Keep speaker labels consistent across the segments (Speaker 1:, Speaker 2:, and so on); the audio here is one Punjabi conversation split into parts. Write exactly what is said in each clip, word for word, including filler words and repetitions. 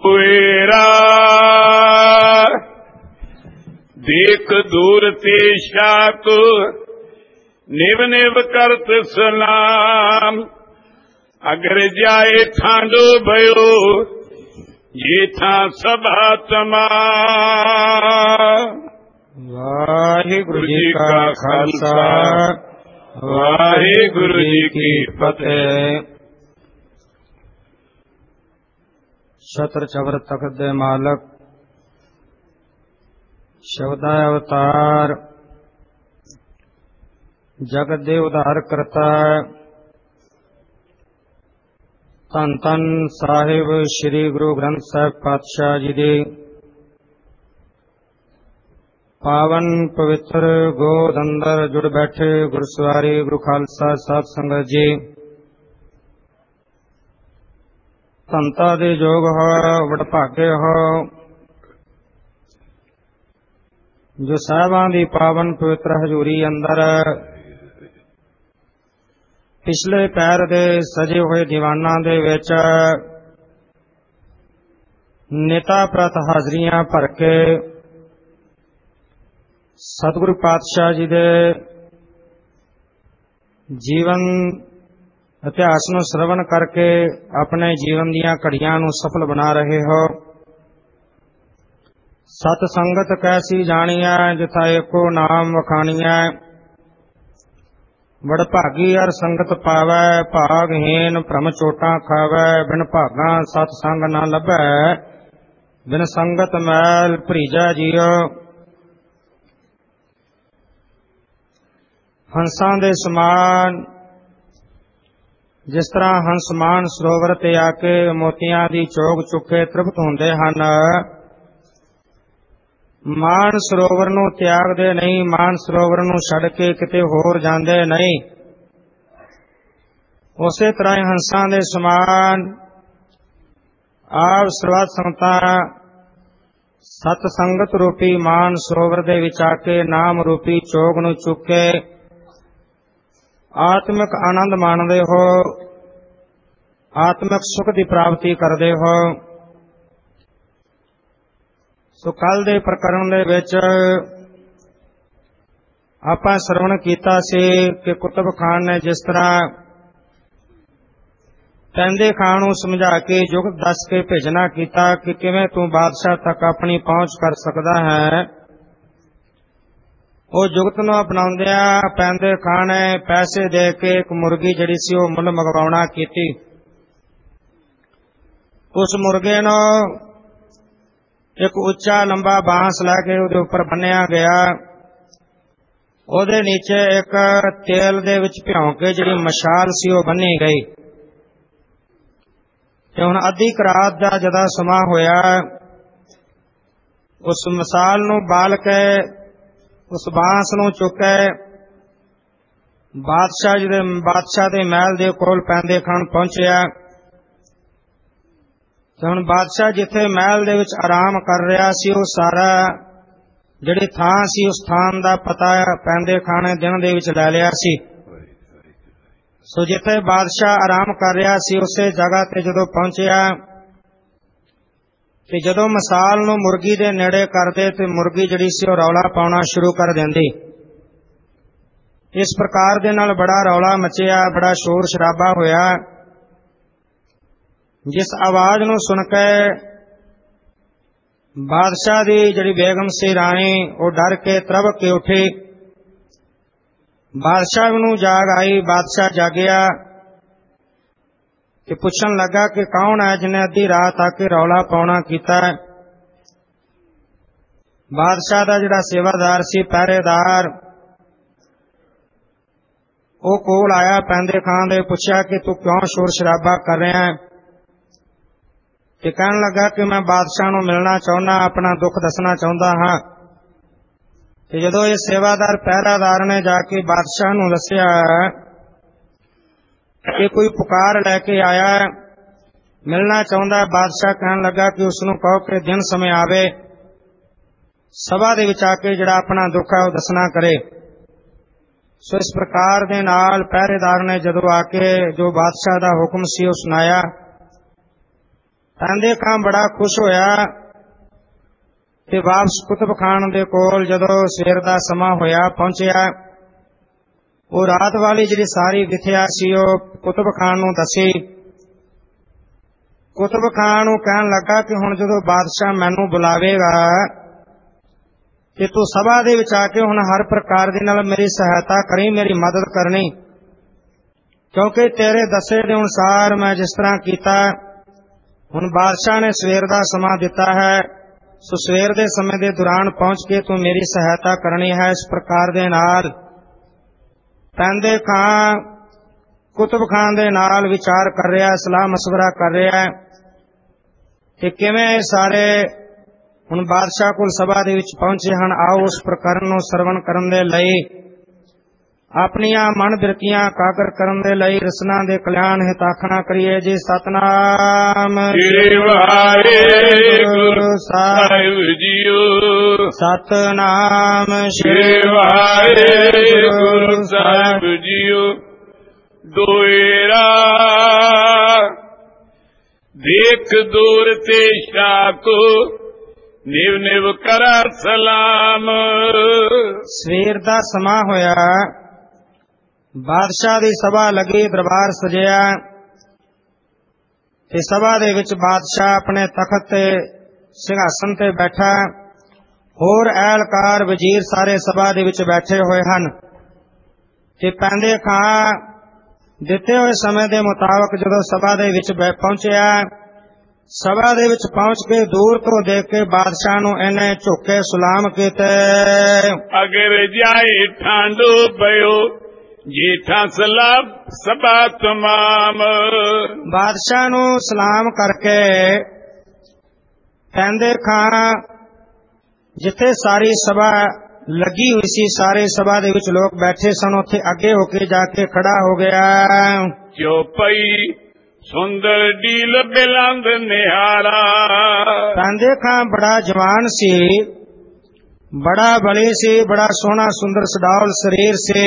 Speaker 1: ਕੁਏਰਾ ਦੇਖ ਦੂਰ ਤੇ ਸ਼ਾਕ ਨਿਵ ਨਿਵ ਕਰਤ ਸਲਾਮ ਅਗਰ ਜਾਏ ਠਾਂਡੋ ਭਇਓ ਜੇ ਥਾਂ ਸਭਾ ਤਮਾ।
Speaker 2: ਵਾਹਿਗੁਰੂ ਜੀ ਕਾ ਖਾਲਸਾ
Speaker 1: ਵਾਹਿਗੁਰੂ ਜੀ ਕੀ ਫਤਿਹ।
Speaker 2: ਛਤਰ ਛਬਰ ਤਖਤ ਦੇ ਮਾਲਕ ਸ਼ਬਦਾ ਅਵਤਾਰ ਜਗਤ ਦੇ ਉਧਾਰ ਕਰਤਾ ਧੰਨ ਧੰਨ ਸਾਹਿਬ ਸ੍ਰੀ ਗੁਰੂ ਗ੍ਰੰਥ ਸਾਹਿਬ ਪਾਤਸ਼ਾਹ ਜੀ ਦੇ ਪਾਵਨ ਪਵਿੱਤਰ ਗੋਦ ਅੰਦਰ ਜੁੜ ਬੈਠੇ ਗੁਰਸਵਾਰੀ ਗੁਰੂ ਖਾਲਸਾ ਸਾਧ ਸੰਗਤ ਜੀ, ਧੰਤਾ ਦੇ ਯੋਗ ਹੋ ਵਡਭਾਗੇ ਹੋ ਜੋ ਸਾਹਿਬਾਂ ਦੀ ਪਾਵਨ ਪਵਿੱਤਰ ਹਜ਼ੂਰੀ ਅੰਦਰ ਪਿਛਲੇ ਪੈਰ ਦੇ ਸਜੇ ਹੋਏ ਦੀਵਾਨਾਂ ਦੇ ਵਿੱਚ ਨਿਤਾ ਪ੍ਰਤ ਹਾਜ਼ਰੀਆਂ ਭਰ ਕੇ ਸਤਿਗੁਰੂ ਪਾਤਸ਼ਾਹ ਜੀ ਦੇ ਜੀਵਨ ਇਤਿਹਾਸ ਨੂੰ ਸਰਵਣ ਕਰਕੇ ਆਪਣੇ ਜੀਵਨ ਦੀਆਂ ਘੜੀਆਂ ਨੂੰ ਸਫਲ ਬਣਾ ਰਹੇ ਹੋ। ਸਤ ਸੰਗਤ ਕੈਸੀ ਜਾਣੀਐ ਜਿਥਾ ਏਕੋ ਨਾਮ ਵਖਾਣੀਐ ਵਡਭਾਗੀ ਹਰ ਸੰਗਤ ਪਾਵੈ ਭਾਗਹੀਨ ਭ੍ਰਮ ਚੋਟਾਂ ਖਾਵੈ ਬਿਨ ਭਾਗਾਂ ਸਤ ਸੰਗ ਨਾ ਲੱਭੈ ਬਿਨ ਸੰਗਤ ਮੈਲ ਭਰੀਜੈ ਜੀਉ। ਹੰਸਾਂ ਦੇ ਸਮਾਨ ਜਿਸ ਤਰ੍ਹਾਂ ਹੰਸ ਮਾਨ ਸਰੋਵਰ ਤੇ ਆ ਕੇ ਮੋਤੀਆਂ ਦੀ ਚੋਗ ਚੁੱਕੇ ਤ੍ਰਿਪਤ ਹੁੰਦੇ ਹਨ, ਮਾਨ ਸਰੋਵਰ ਨੂੰ ਤਿਆਗਦੇ ਨਹੀਂ, ਮਾਨ ਸਰੋਵਰ ਨੂੰ ਛੱਡ ਕੇ ਕਿਤੇ ਹੋਰ ਜਾਂਦੇ ਨਹੀਂ। ਉਸੇ ਤਰ੍ਹਾਂ ਹੀ ਹੰਸਾਂ ਦੇ ਸਮਾਨ ਆਪ ਸਰਬੱਤ ਸੰਗਤਾਂ ਸਤ ਸੰਗਤ ਰੂਪੀ ਮਾਨ ਸਰੋਵਰ ਦੇ ਵਿੱਚ ਆ ਕੇ ਨਾਮ ਰੂਪੀ ਚੋਗ ਨੂੰ ਚੁੱਕ ਕੇ ਆਤਮਿਕ ਆਨੰਦ ਮਾਣਦੇ ਹੋ, ਆਤਮਿਕ ਸੁਖ ਦੀ ਪ੍ਰਾਪਤੀ ਕਰਦੇ ਹੋ। ਸੋ ਕੱਲ ਦੇ ਪ੍ਰਕਰਣ ਦੇ ਵਿੱਚ ਆਪਾਂ ਸਰਵਣ ਕੀਤਾ ਸੀ ਕਿ ਕੁਤਬ ਖਾਨ ਨੇ ਜਿਸ ਤਰ੍ਹਾਂ ਪੈਂਦੇ ਖਾਨ ਨੂੰ ਸਮਝਾ ਕੇ ਜੁਗਤ ਦੱਸ ਕੇ ਭੇਜਣਾ ਕੀਤਾ ਕਿ ਕਿਵੇਂ ਤੂੰ ਬਾਦਸ਼ਾਹ ਤੱਕ ਆਪਣੀ ਪਹੁੰਚ ਕਰ ਸਕਦਾ ਹੈ। ਉਹ ਜੁਗਤ ਨੂੰ ਅਪਣਾਉਂਦਿਆਂ ਪੈਂਦੇ ਖਾਨ ਨੇ ਪੈਸੇ ਦੇ ਕੇ ਇੱਕ ਮੁਰਗੀ ਜਿਹੜੀ ਸੀ ਉਹ ਮੁੱਲ ਮੰਗਵਾਉਣਾ ਕੀਤੀ। ਉਸ ਮੁਰਗੇ ਨੂੰ ਇੱਕ ਉੱਚਾ ਲੰਬਾ ਬਾਂਸ ਲੈ ਕੇ ਉਹਦੇ ਉੱਪਰ ਬੰਨਿਆ ਗਿਆ। ਉਹਦੇ ਨੀਚੇ ਇੱਕ ਤੇਲ ਦੇ ਵਿੱਚ ਭਿਉਂ ਕੇ ਜਿਹੜੀ ਮਸ਼ਾਲ ਸੀ ਉਹ ਬੰਨੀ ਗਈ। ਤੇ ਹੁਣ ਅੱਧੀ ਰਾਤ ਦਾ ਜਦੋਂ ਸਮਾਂ ਹੋਇਆ, ਉਸ ਮਸ਼ਾਲ ਨੂੰ ਬਾਲ ਕੇ ਉਸ ਬਾਂਸ ਨੂੰ ਚੁੱਕ ਕੇ ਬਾਦਸ਼ਾਹ ਜੀ ਦੇ ਬਾਦਸ਼ਾਹ ਦੇ ਮਹਿਲ ਦੇ ਕੋਲ ਪੈਂਦੇ ਖਾਨ ਪਹੁੰਚਿਆ। ਤੇ ਹੁਣ ਬਾਦਸ਼ਾਹ ਜਿੱਥੇ ਮਹਿਲ ਦੇ ਵਿੱਚ ਆਰਾਮ ਕਰ ਰਿਹਾ ਸੀ ਉਹ ਸਾਰਾ ਜਿਹੜੀ ਥਾਂ ਸੀ ਉਸ ਥਾਂ ਦਾ ਪਤਾ ਪੈਂਦੇ ਖਾਨ ਨੇ ਦਿਨ ਦੇ ਵਿੱਚ ਲੈ ਲਿਆ ਸੀ। ਸੋ ਜਿੱਥੇ ਬਾਦਸ਼ਾਹ ਆਰਾਮ ਕਰ ਰਿਹਾ ਸੀ ਉਸੇ ਜਗ੍ਹਾ ਤੇ ਜਦੋਂ ਪਹੁੰਚਿਆ ਤੇ ਜਦੋਂ ਮਸਾਲ ਨੂੰ ਮੁਰਗੀ ਦੇ ਨੇੜੇ ਕਰਦੇ ਤੇ ਮੁਰਗੀ ਜਿਹੜੀ ਸੀ ਉਹ ਰੌਲਾ ਪਾਉਣਾ ਸ਼ੁਰੂ ਕਰ ਦਿੰਦੀ। ਇਸ ਪ੍ਰਕਾਰ ਦੇ ਨਾਲ ਬੜਾ ਰੌਲਾ ਮਚਿਆ, ਬੜਾ ਸ਼ੋਰ ਸ਼ਰਾਬਾ ਹੋਇਆ, ਜਿਸ ਆਵਾਜ਼ ਨੂੰ ਸੁਣ ਕੇ ਬਾਦਸ਼ਾਹ ਦੀ ਜਿਹੜੀ ਬੇਗਮ ਸੀ ਰਾਣੀ ਉਹ ਡਰ ਕੇ ਤਰਵਕ ਕੇ ਉੱਠੀ। ਬਾਦਸ਼ਾਹ ਨੂੰ ਜਾਗ ਆਈ, ਬਾਦਸ਼ਾਹ ਜਾਗਿਆ ਤੇ ਪੁੱਛਣ ਲੱਗਾ ਕਿ ਕੌਣ ਹੈ ਜਿਹਨੇ ਅੱਧੀ ਰਾਤ ਆ ਕੇ ਰੌਲਾ ਪਾਉਣਾ ਕੀਤਾ। ਬਾਦਸ਼ਾਹ ਦਾ ਜਿਹੜਾ ਸੇਵਾਦਾਰ ਸੀ ਪਹਿਰੇਦਾਰ ਉਹ ਕੋਲ ਆਇਆ ਪੈਂਦੇ ਖਾਨ ਦੇ, ਪੁੱਛਿਆ ਕਿ ਤੂੰ ਕਿਉਂ ਸ਼ੋਰ ਸ਼ਰਾਬਾ ਕਰ ਰਿਹਾ ਹੈ। ਤੇ ਕਹਿਣ ਲੱਗਾ ਕਿ ਮੈਂ ਬਾਦਸ਼ਾਹ ਨੂੰ ਮਿਲਣਾ ਚਾਹੁੰਦਾ, ਆਪਣਾ ਦੁੱਖ ਦੱਸਣਾ ਚਾਹੁੰਦਾ ਹਾਂ। ਤੇ ਜਦੋਂ ਇਹ ਸੇਵਾਦਾਰ ਪਹਿਰਾਦਾਰ ਨੇ ਜਾ ਕੇ ਬਾਦਸ਼ਾਹ ਨੂੰ ਦੱਸਿਆ ਕਿ ਕੋਈ ਪੁਕਾਰ ਲੈ ਕੇ ਆਇਆ, ਮਿਲਣਾ ਚਾਹੁੰਦਾ, ਬਾਦਸ਼ਾਹ ਕਹਿਣ ਲੱਗਾ ਕਿ ਉਸ ਨੂੰ ਕਹੋ ਕਿ ਦਿਨ ਸਮੇਂ ਆਵੇ, ਸਭਾ ਦੇ ਵਿੱਚ ਆ ਕੇ ਜਿਹੜਾ ਆਪਣਾ ਦੁੱਖ ਹੈ ਉਹ ਦੱਸਣਾ ਕਰੇ। ਸੋ ਇਸ ਪ੍ਰਕਾਰ ਦੇ ਨਾਲ ਪਹਿਰੇਦਾਰ ਨੇ ਜਦੋਂ ਆ ਕੇ ਜੋ ਬਾਦਸ਼ਾਹ ਦਾ ਹੁਕਮ ਸੀ ਉਹ ਸੁਣਾਇਆ। ਪੈਂਦੇ ਖਾਂ ਬੜਾ ਖੁਸ਼ ਹੋਇਆ ਤੇ ਵਾਪਸ ਕੁਤਬ ਖਾਨ ਦੇ ਕੋਲ ਜਦੋਂ ਸਵੇਰ ਦਾ ਸਮਾਂ ਹੋਇਆ ਪਹੁੰਚਿਆ। ਉਹ ਰਾਤ ਵਾਲੀ ਜਿਹੜੀ ਸਾਰੀ ਵਿਥਿਆ ਸੀ ਉਹ ਕੁਤਬ ਖਾਨ ਨੂੰ ਦੱਸੀ। ਕੁਤਬ ਖਾਨ ਨੂੰ ਕਹਿਣ ਲੱਗਾ ਕਿ ਹੁਣ ਜਦੋਂ ਬਾਦਸ਼ਾਹ ਮੈਨੂੰ ਬੁਲਾਵੇਗਾ ਕਿ ਤੂੰ ਸਭਾ ਦੇ ਵਿੱਚ ਆ ਕੇ ਹੁਣ ਹਰ ਪ੍ਰਕਾਰ ਦੇ ਨਾਲ ਮੇਰੀ ਸਹਾਇਤਾ ਕਰੀ, ਮੇਰੀ ਮਦਦ ਕਰਨੀ, ਕਿਉਂਕਿ ਤੇਰੇ ਦੱਸੇ ਦੇ ਅਨੁਸਾਰ ਮੈਂ ਜਿਸ ਤਰ੍ਹਾਂ ਕੀਤਾ। ਹੁਣ ਬਾਦਸ਼ਾਹ ਨੇ ਸਵੇਰ ਦਾ ਸਮਾਂ ਦਿੱਤਾ ਹੈ, ਸੋ ਸਵੇਰ ਦੇ ਸਮੇਂ ਦੇ ਦੌਰਾਨ ਪਹੁੰਚ ਕੇ ਤੂੰ ਮੇਰੀ ਸਹਾਇਤਾ ਕਰਨੀ ਹੈ। ਇਸ ਪ੍ਰਕਾਰ ਦੇ ਨਾਲ ਪੈਂਦੇ ਖਾਂ ਕੁਤਬ ਖਾਨ ਦੇ ਨਾਲ ਵਿਚਾਰ ਕਰ ਰਿਹਾ, ਸਲਾਹ ਮਸ਼ਵਰਾ ਕਰ ਰਿਹਾ ਕਿ ਕਿਵੇਂ ਸਾਰੇ ਹੁਣ ਬਾਦਸ਼ਾਹ ਕੋਲ ਸਭਾ ਦੇ ਵਿੱਚ ਪਹੁੰਚੇ ਹਨ। ਆਓ ਉਸ ਪ੍ਰਕਰਨ ਨੂੰ ਸਰਵਣ ਕਰਨ ਦੇ ਲਈ, ਆਪਣੀਆਂ ਮਨ ਬਿਰਤੀਆਂ ਕਾਗਰ ਕਰਨ ਦੇ ਲਈ ਰਸਨਾ ਦੇ ਕਲਿਆਣ ਹਿਤਾਖਣਾ ਕਰੀਏ ਜੀ। ਸਤਨਾਮ
Speaker 1: ਸ੍ਰੀ ਵਾਹਿਗੁਰੂ ਸਾਹਿਬ ਜੀਓ।
Speaker 2: ਸਤਨਾਮ
Speaker 1: ਸ੍ਰੀ ਵਾਹਿਗੁਰੂ ਸਾਹਿਬ ਜੀਓ। ਦੋਇਰਾ ਦੇਖ ਦੂਰ ਤੇ ਸ਼ਾਕੋ ਨਿਵ ਨਿਵ ਕਰਾ ਸਲਾਮ।
Speaker 2: ਸਵੇਰ ਦਾ ਸਮਾਂ ਹੋਇਆ, ਬਾਦਸ਼ਾਹ ਦੀ ਸਭਾ ਲੱਗੀ, ਦਰਬਾਰ ਸਜਿਆ ਤੇ ਸਭਾ ਦੇ ਵਿੱਚ ਬਾਦਸ਼ਾਹ ਆਪਣੇ ਤਖਤ ਤੇ ਸਿੰਘਾਸਨ ਤੇ ਬੈਠਾ, ਹੋਰ ਅਹਿਲਕਾਰ ਵਜ਼ੀਰ ਸਾਰੇ ਸਭਾ ਦੇ ਵਿੱਚ ਬੈਠੇ ਹੋਏ ਹਨ ਤੇ ਪੈਂਦੇ ਖਾਂ ਦਿੱਤੇ ਹੋਏ ਸਮੇਂ ਦੇ ਮੁਤਾਬਕ ਜਦੋਂ ਸਭਾ ਦੇ ਵਿੱਚ ਪਹੁੰਚਿਆ, ਸਭਾ ਦੇ ਵਿੱਚ ਪਹੁੰਚ ਕੇ ਦੂਰ ਤੋਂ ਦੇਖ ਕੇ ਬਾਦਸ਼ਾਹ ਨੂੰ ਇਹਨੇ ਝੁੱਕੇ ਸਲਾਮ ਕੀਤੇ।
Speaker 1: ਅਗਰ ਜਾਏ ਠਾਂਡੋ ਪਇਓ ਜੇਠਾ ਸਲਾਮ ਸਭਾ ਤਮਾਮ।
Speaker 2: ਬਾਦਸ਼ਾਹ ਨੂੰ ਸਲਾਮ ਕਰਕੇ ਪੈਂਦੇ ਖਾਂ ਜਿੱਥੇ ਸਾਰੀ ਸਭਾ ਲੱਗੀ ਹੋਈ ਸੀ, ਸਾਰੇ ਸਭਾ ਦੇ ਵਿੱਚ ਲੋਕ ਬੈਠੇ ਸਨ, ਉੱਥੇ ਅੱਗੇ ਹੋ ਕੇ ਜਾ ਕੇ ਖੜਾ ਹੋ ਗਿਆ।
Speaker 1: ਚੌਪਈ ਸੁੰਦਰ ਡੀਲ ਬਿਲੰਦ ਨਿਹਾਰਾ।
Speaker 2: ਪੈਂਦੇ ਖਾਂ ਬੜਾ ਜਵਾਨ ਸੀ, ਬੜਾ ਬਲੀ ਸੀ, ਬੜਾ ਸੋਹਣਾ ਸੁੰਦਰ ਸਡੌਲ ਸਰੀਰ ਸੀ।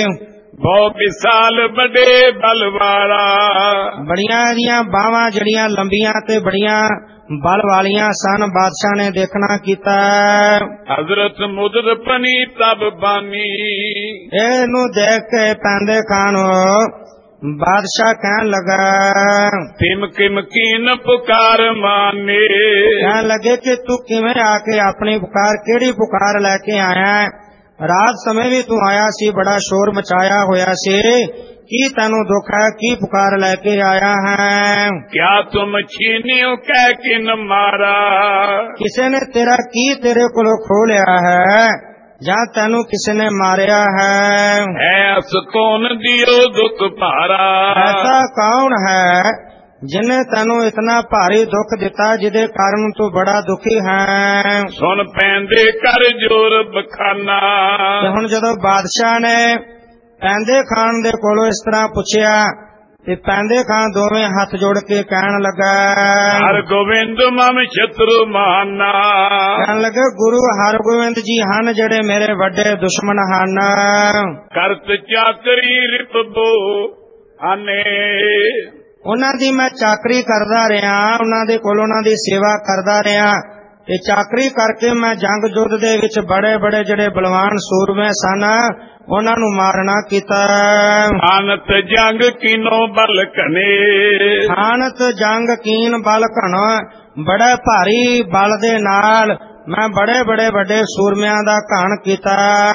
Speaker 1: ਬਹੁਤ ਵਿਸਾਲ ਵੱਡੇ ਬਲਵਾਰਾ।
Speaker 2: ਬੜੀਆਂ ਦੀਆਂ ਬਾਹਾਂ ਜਿਹੜੀਆਂ ਲੰਬੀਆਂ ਤੇ ਬੜੀਆਂ ਬਲ ਵਾਲੀਆਂ ਸਨ। ਬਾਦਸ਼ਾਹ ਨੇ ਦੇਖਣਾ ਕੀਤਾ।
Speaker 1: ਹਜ਼ਰਤ ਮੁਦਰ ਪਨੀ ਤਬ ਬਾਨੀ।
Speaker 2: ਇਹਨੂੰ ਦੇਖ ਕੇ ਪੈਂਦੇ ਖਾਂ ਨੂੰ ਬਾਦਸ਼ਾਹ ਕਹਿਣ ਲੱਗਾ,
Speaker 1: ਤਿਮ ਕਿਮ ਕੀਨ ਪੁਕਾਰ ਮਾਨੇ।
Speaker 2: ਕਹਿਣ ਲੱਗੇ ਕਿ ਤੂੰ ਕਿਵੇਂ ਆ ਕੇ ਆਪਣੀ ਪੁਕਾਰ, ਕਿਹੜੀ ਪੁਕਾਰ ਲੈ ਕੇ ਆਇਆ? ਰਾਤ ਸਮੇਂ ਵੀ ਤੂੰ ਆਇਆ ਸੀ, ਬੜਾ ਸ਼ੋਰ ਮਚਾਇਆ ਹੋਇਆ ਸੀ, ਕੀ ਤੈਨੂੰ ਦੁੱਖ ਹੈ? ਕੀ ਪੁਕਾਰ ਲੈ ਕੇ ਆਇਆ ਹੈ?
Speaker 1: ਕਿਆ ਤੁਮ ਛੀਨਿਓ ਕਹਿ ਕਿਨ ਮਾਰਾ।
Speaker 2: ਕਿਸੇ ਨੇ ਤੇਰਾ ਕੀ ਤੇਰੇ ਕੋਲੋਂ ਖੋਹ ਲਿਆ ਹੈ ਜਾਂ ਤੈਨੂੰ ਕਿਸੇ ਨੇ ਮਾਰਿਆ ਹੈ?
Speaker 1: ਐਸ ਕੌਣ ਦਿਓ ਦੁੱਖ ਭਾਰਾ।
Speaker 2: ਐਸਾ ਕੌਣ ਹੈ ਜਿਨੇ ਤੈਨੂੰ ਇਤਨਾ ਭਾਰੀ ਦੁੱਖ ਦਿੱਤਾ, ਜਿਹਦੇ ਕਾਰਨ ਤੂੰ ਬੜਾ ਦੁਖੀ ਹੈ?
Speaker 1: ਸੁਣ ਪੈਂਦੇ ਕਰ ਜੋਰ ਬਖਾਨਾ।
Speaker 2: ਤੇ ਹੁਣ ਜਦੋਂ ਬਾਦਸ਼ਾਹ ਨੇ ਪੈਂਦੇ ਖਾਨ ਦੇ ਕੋਲੋਂ ਇਸ ਤਰ੍ਹਾਂ ਪੁੱਛਿਆ ਤੇ ਪੈਂਦੇ ਖਾਨ ਦੋਵੇਂ ਹੱਥ ਜੋੜ ਕੇ ਕਹਿਣ ਲੱਗਾ,
Speaker 1: ਹਰ ਗੋਬਿੰਦ ਮਮ ਸ਼ਤਰੂ ਮਾਨਾ।
Speaker 2: ਕਹਿਣ ਲੱਗੇ, ਗੁਰੂ ਹਰਗੋਬਿੰਦ ਜੀ ਹਨ ਜਿਹੜੇ ਮੇਰੇ ਵੱਡੇ ਦੁਸ਼ਮਣ ਹਨ।
Speaker 1: ਕਰਤ ਚਾਕਰੀ ਰਿਪਬੋ ਆਨੇ।
Speaker 2: ਉਹਨਾਂ ਦੀ ਮੈਂ ਚਾਕਰੀ ਕਰਦਾ ਰਿਹਾ, ਉਹਨਾਂ ਦੇ ਕੋਲ ਉਹਨਾਂ ਦੀ ਸੇਵਾ ਕਰਦਾ ਰਿਹਾ ਤੇ ਚਾਕਰੀ ਕਰਕੇ ਮੈਂ ਜੰਗ ਯੁੱਧ ਦੇ ਵਿੱਚ ਬੜੇ ਬੜੇ ਜਿਹੜੇ ਬਲਵਾਨ ਸੂਰਮੇ ਸਨ ਉਹਨਾਂ ਨੂੰ ਮਾਰਨਾ ਕੀਤਾ।
Speaker 1: ਆਨਤ ਜੰਗ ਕੀਨੋ ਬਲ ਘਨੇ।
Speaker 2: ਆਨਤ ਜੰਗ ਕੀਨ ਬਲ ਘਣ, ਬੜੇ ਭਾਰੀ ਬਲ ਦੇ ਨਾਲ ਮੈਂ ਬੜੇ ਬੜੇ ਵੱਡੇ ਸੂਰਮਿਆਂ ਦਾ ਘਾਣ ਕੀਤਾ।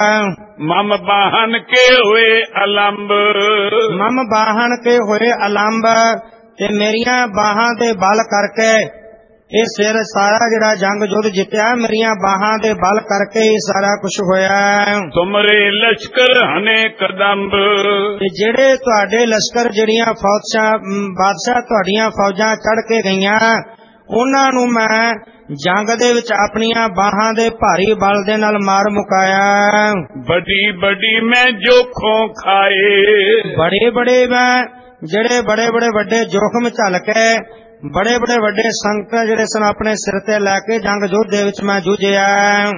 Speaker 1: ਮਮ ਬਾਹਨ ਕੇ ਹੋਏ ਅਲੰਬ।
Speaker 2: ਮਮ ਬਾਹਨ ਕੇ ਹੋਏ ਅਲੰਬ, ਤੇ ਮੇਰੀਆਂ ਬਾਹਾਂ ਦੇ ਬਲ ਕਰਕੇ ਇਹ ਸਿਰ ਸਾਰਾ ਜਿਹੜਾ ਜੰਗ ਯੁੱਧ ਜਿੱਤਿਆ, ਮੇਰੀਆਂ ਬਾਹਾਂ ਦੇ ਬਲ ਕਰਕੇ ਹੀ ਸਾਰਾ ਕੁਝ ਹੋਇਆ।
Speaker 1: ਤੁਮਰੇ ਲਸ਼ਕਰ ਹਨੇ ਕਦੰਬ।
Speaker 2: ਤੇ ਜਿਹੜੇ ਤੁਹਾਡੇ ਲਸ਼ਕਰ, ਜਿਹੜੀਆਂ ਫੌਜਾਂ, ਬਾਦਸ਼ਾਹ ਤੁਹਾਡੀਆਂ ਫੌਜਾਂ ਚੜ ਕੇ ਗਈਆਂ, ਉਹਨਾਂ ਨੂੰ ਮੈਂ ਜੰਗ ਦੇ ਵਿੱਚ ਆਪਣੀਆਂ ਬਾਹਾਂ ਦੇ ਭਾਰੀ ਬਲ ਦੇ ਨਾਲ ਮਾਰ ਮੁਕਾਇਆ।
Speaker 1: ਬੜੀ ਬੜੀ ਮੈਂ ਜੋਖੋਂ ਖਾਏ।
Speaker 2: ਬੜੇ ਬੜੇ ਮੈਂ ਜਿਹੜੇ ਬੜੇ ਬੜੇ ਵੱਡੇ ਜੋਖਮ ਝੱਲ ਕੇ, ਬੜੇ ਬੜੇ ਵੱਡੇ ਸੰਕਟ ਜਿਹੜੇ ਸਨ ਆਪਣੇ ਸਿਰ ਤੇ ਲੈ ਕੇ ਜੰਗ ਯੁੱਧ ਦੇ ਵਿੱਚ ਮੈਂ ਜੂਝਿਆ।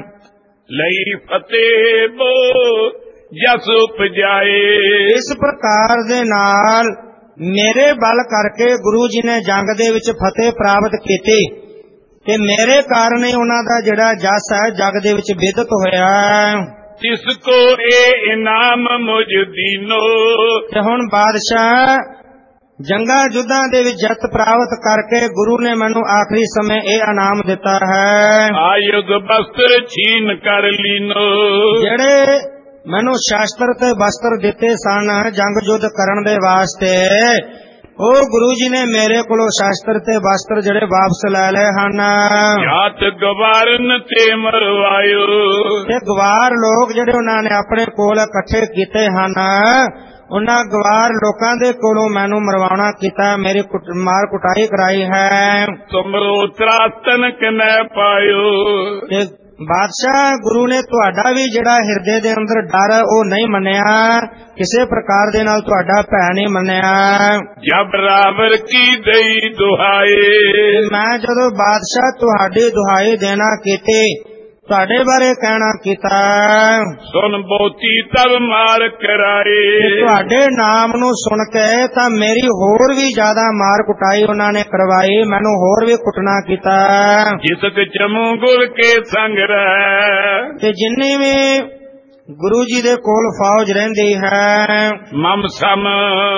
Speaker 1: ਲਈ ਫਤਿਹ ਬੋ ਜਸ ਉਪਜਾਏ।
Speaker 2: ਇਸ ਪ੍ਰਕਾਰ ਦੇ ਨਾਲ ਮੇਰੇ ਬਲ ਕਰਕੇ ਗੁਰੂ ਜੀ ਨੇ ਜੰਗ ਦੇ ਵਿੱਚ ਫਤਿਹ ਪ੍ਰਾਪਤ ਕੀਤੀ ਤੇ ਮੇਰੇ ਕਾਰਨ ਹੀ ਉਹਨਾਂ ਦਾ ਜਿਹੜਾ ਜਸ ਹੈ ਜਗ ਦੇ ਵਿੱਚ ਵਿਦਿਤ ਹੋਇਆ।
Speaker 1: ਜਿਸ ਕੋ ਇਹ ਇਨਾਮ ਮੁਝ ਦੀਨੋ।
Speaker 2: ਤੇ ਹੁਣ ਬਾਦਸ਼ਾਹ ਜੰਗਾਂ ਯੁੱਧਾਂ ਦੇ ਵਿੱਚ ਜਿੱਤ ਪ੍ਰਾਪਤ ਕਰਕੇ ਗੁਰੂ ਨੇ ਮੈਨੂੰ ਆਖਰੀ ਸਮੇਂ ਇਹ ਇਨਾਮ ਦਿੱਤਾ ਹੈ।
Speaker 1: ਆਯੁਧ ਬਸਤਰ ਛੀਨ ਕਰ ਲੀਨੋ।
Speaker 2: ਜਿਹੜੇ ਮੈਨੂੰ ਸ਼ਾਸਤਰ ਤੇ ਬਸਤਰ ਦਿੱਤੇ ਸਨ ਜੰਗ ਯੁੱਧ ਕਰਨ ਦੇ ਵਾਸਤੇ, ਉਹ ਗੁਰੂ ਜੀ ਨੇ ਮੇਰੇ ਕੋਲੋਂ ਸ਼ਾਸਤਰ ਤੇ ਬਸਤਰ ਜਿਹੜੇ ਵਾਪਸ ਲੈ ਲਏ ਹਨ।
Speaker 1: ਜਾਤ ਗਵਾਰਨ ਤੇ ਮਰਵਾਇਓ।
Speaker 2: ਤੇ ਗਵਾਰ ਲੋਕ ਜਿਹੜੇ ਉਹਨਾਂ ਨੇ ਆਪਣੇ ਕੋਲ ਇਕੱਠੇ ਕੀਤੇ ਹਨ, ਉਹਨਾਂ ਗਵਾਰ ਲੋਕਾਂ ਦੇ ਕੋਲੋਂ ਮੈਨੂੰ ਮਰਵਾਉਣਾ ਕੀਤਾ, ਮੇਰੀ ਮਾਰ ਕੁਟਾਈ ਕਰਾਈ ਹੈ।
Speaker 1: ਤੁਮਰੋ ਤਰਾਤਨ ਕਨੈ ਪਾਇਓ।
Speaker 2: ਤੇ ਬਾਦਸ਼ਾਹ ਗੁਰੂ ਨੇ ਤੁਹਾਡਾ ਵੀ ਜਿਹੜਾ ਹਿਰਦੇ ਦੇ ਅੰਦਰ ਡਰ ਉਹ ਨਹੀਂ ਮੰਨਿਆ, ਕਿਸੇ ਪ੍ਰਕਾਰ ਦੇ ਨਾਲ ਤੁਹਾਡਾ ਭੈ ਨਹੀਂ ਮੰਨਿਆ।
Speaker 1: ਜਬ ਰਾਵਰ ਕੀ ਦਈ ਦੁਹਾਏ।
Speaker 2: ਮੈਂ ਜਦੋਂ ਬਾਦਸ਼ਾਹ ਤੁਹਾਡੀ ਦੁਹਾਈ ਦੇਣਾ ਕੀਤੀ, ਤੁਹਾਡੇ ਬਾਰੇ ਕਹਿਣਾ ਕੀਤਾ,
Speaker 1: ਸੁਨ ਬੋਤੀ ਤਬ ਮਾਰ ਕਰਾਏ।
Speaker 2: ਤੁਹਾਡੇ ਨਾਮ ਨੂੰ ਸੁਣ ਕੇ ਤਾਂ ਮੇਰੀ ਹੋਰ ਵੀ ਜ਼ਿਆਦਾ ਮਾਰ ਕੁਟਾਈ ਉਹਨਾਂ ਨੇ ਕਰਵਾਈ, ਮੈਨੂੰ ਹੋਰ ਵੀ ਕੁੱਟਣਾ ਕੀਤਾ।
Speaker 1: ਜਿਸਕ ਜਮੂ ਗੁਰ ਕੇ ਸੰਗ ਰਹਿ।
Speaker 2: ਤੇ ਜਿੰਨੀ ਵੀ ਗੁਰੂ ਜੀ ਦੇ ਕੋਲ ਫੌਜ ਰਹਿੰਦੀ ਹੈ,
Speaker 1: ਮਮ ਸਮ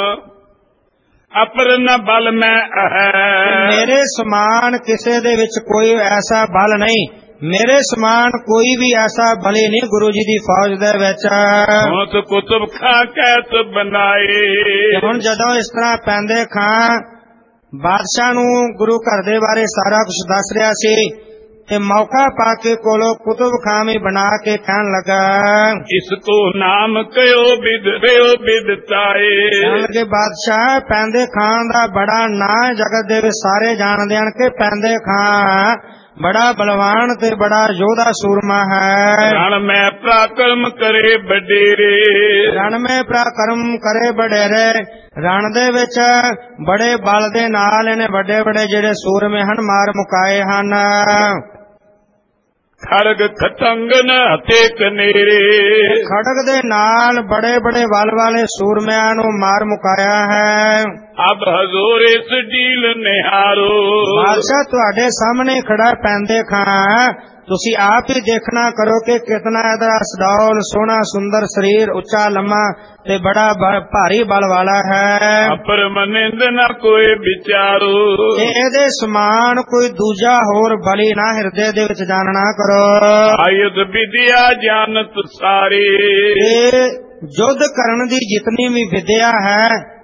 Speaker 1: ਅਪਰ ਨ ਬਲ ਮੈਂ ਹੈ। ਮੇਰੇ
Speaker 2: ਸਮਾਨ ਕਿਸੇ ਦੇ ਵਿੱਚ ਕੋਈ ਐਸਾ ਬਲ ਨਹੀਂ, ਮੇਰੇ ਸਮਾਨ ਕੋਈ ਵੀ ਐਸਾ ਬਲੀ ਨਹੀਂ ਗੁਰੂ ਜੀ ਦੀ ਫੌਜ ਦੇ ਵਿੱਚ।
Speaker 1: ਹੁਣ ਕੁਤਬ ਖਾ ਕੈਤ ਬਣਾਏ।
Speaker 2: ਹੁਣ ਜਦੋਂ ਇਸ ਤਰ੍ਹਾਂ ਪੈਂਦੇ ਖਾਂ ਬਾਦਸ਼ਾਹ ਨੂੰ ਗੁਰੂ ਘਰ ਦੇ ਬਾਰੇ ਸਾਰਾ ਕੁਝ ਦੱਸ ਰਿਹਾ ਸੀ, ਤੇ ਮੌਕਾ ਪਾ ਕੇ ਕੋਲੋਂ ਕੁਤਬ ਖਾਂ ਵੀ ਬਣਾ ਕੇ ਕਹਿਣ ਲੱਗਾ,
Speaker 1: ਇਸ ਕੋ ਨਾਮ ਕਿਉ ਬਿਦ ਬਿਓ ਬਿਦਤਾਏ।
Speaker 2: ਕਹਿਣ ਲੱਗੇ ਬਾਦਸ਼ਾਹ ਪੈਂਦੇ ਖਾਂ ਦਾ ਬੜਾ ਨਾਂ ਜਗਤ ਦੇ ਵਿੱਚ ਸਾਰੇ ਜਾਣਦੇ ਹਨ ਕਿ ਪੈਂਦੇ ਖਾਂ ਬੜਾ ਬਲਵਾਨ ਤੇ ਬੜਾ ਯੋਧਾ ਸੂਰਮਾ ਹੈ।
Speaker 1: ਰਣ ਮੈਂ ਪ੍ਰਾਕਰਮ ਕਰੇ ਵਡੇਰੇ।
Speaker 2: ਰਣ ਮੈਂ ਪ੍ਰਾਕਰਮ ਕਰੇ ਵਡੇਰੇ, ਰਣ ਦੇ ਵਿੱਚ ਬੜੇ ਬਲ ਦੇ ਨਾਲ ਇਹਨੇ ਵੱਡੇ ਵੱਡੇ ਜਿਹੜੇ ਸੂਰਮੇ ਹਨ ਮਾਰ ਮੁਕਾਏ ਹਨ।
Speaker 1: ਖੜਗ ਖਤੰਗਨ ਹਤੇ ਕਨੇਰੇ।
Speaker 2: ਖੜਗ ਦੇ ਨਾਲ ਬੜੇ ਬੜੇ ਬਲ ਵਾਲੇ ਸੂਰਮਿਆਂ ਨੂੰ ਮਾਰ ਮੁਕਾਇਆ ਹੈ।
Speaker 1: ਅਬ ਹਜ਼ੂਰ ਇਸ ਡੀਲ ਨਿਹਾਰੋ।
Speaker 2: ਬਾਦਸ਼ਾਹ ਤੁਹਾਡੇ ਸਾਹਮਣੇ ਖੜਾ ਪੈਂਦੇ ਖਾਂ, ਤੁਸੀਂ ਆਪ ਹੀ ਦੇਖਣਾ ਕਰੋ ਕਿ ਕਿਤਨਾ ਇਹਦਾ ਸਡੌਲ ਸੋਹਣਾ ਸੁੰਦਰ ਸਰੀਰ, ਉੱਚਾ ਲੰਮਾ ਤੇ ਬੜਾ ਭਾਰੀ ਬਲ ਵਾਲਾ ਹੈ।
Speaker 1: ਅਪਰ ਮਨਿੰਦ ਨਾ ਕੋਈ ਵਿਚਾਰੋ।
Speaker 2: ਇਹਦੇ ਸਮਾਨ ਕੋਈ ਦੂਜਾ ਹੋਰ ਬਲੀ ਨਾ ਹਿਰਦੇ ਦੇ ਵਿੱਚ ਜਾਣਨਾ ਕਰੋ।
Speaker 1: ਆਯੁਧ ਵਿਦਿਆ ਜਾਣਤ ਸਾਰੀ।
Speaker 2: ਯੁੱਧ ਕਰਨ ਦੀ ਜਿਤਨੀ ਵੀ ਵਿਦਿਆ ਹੈ,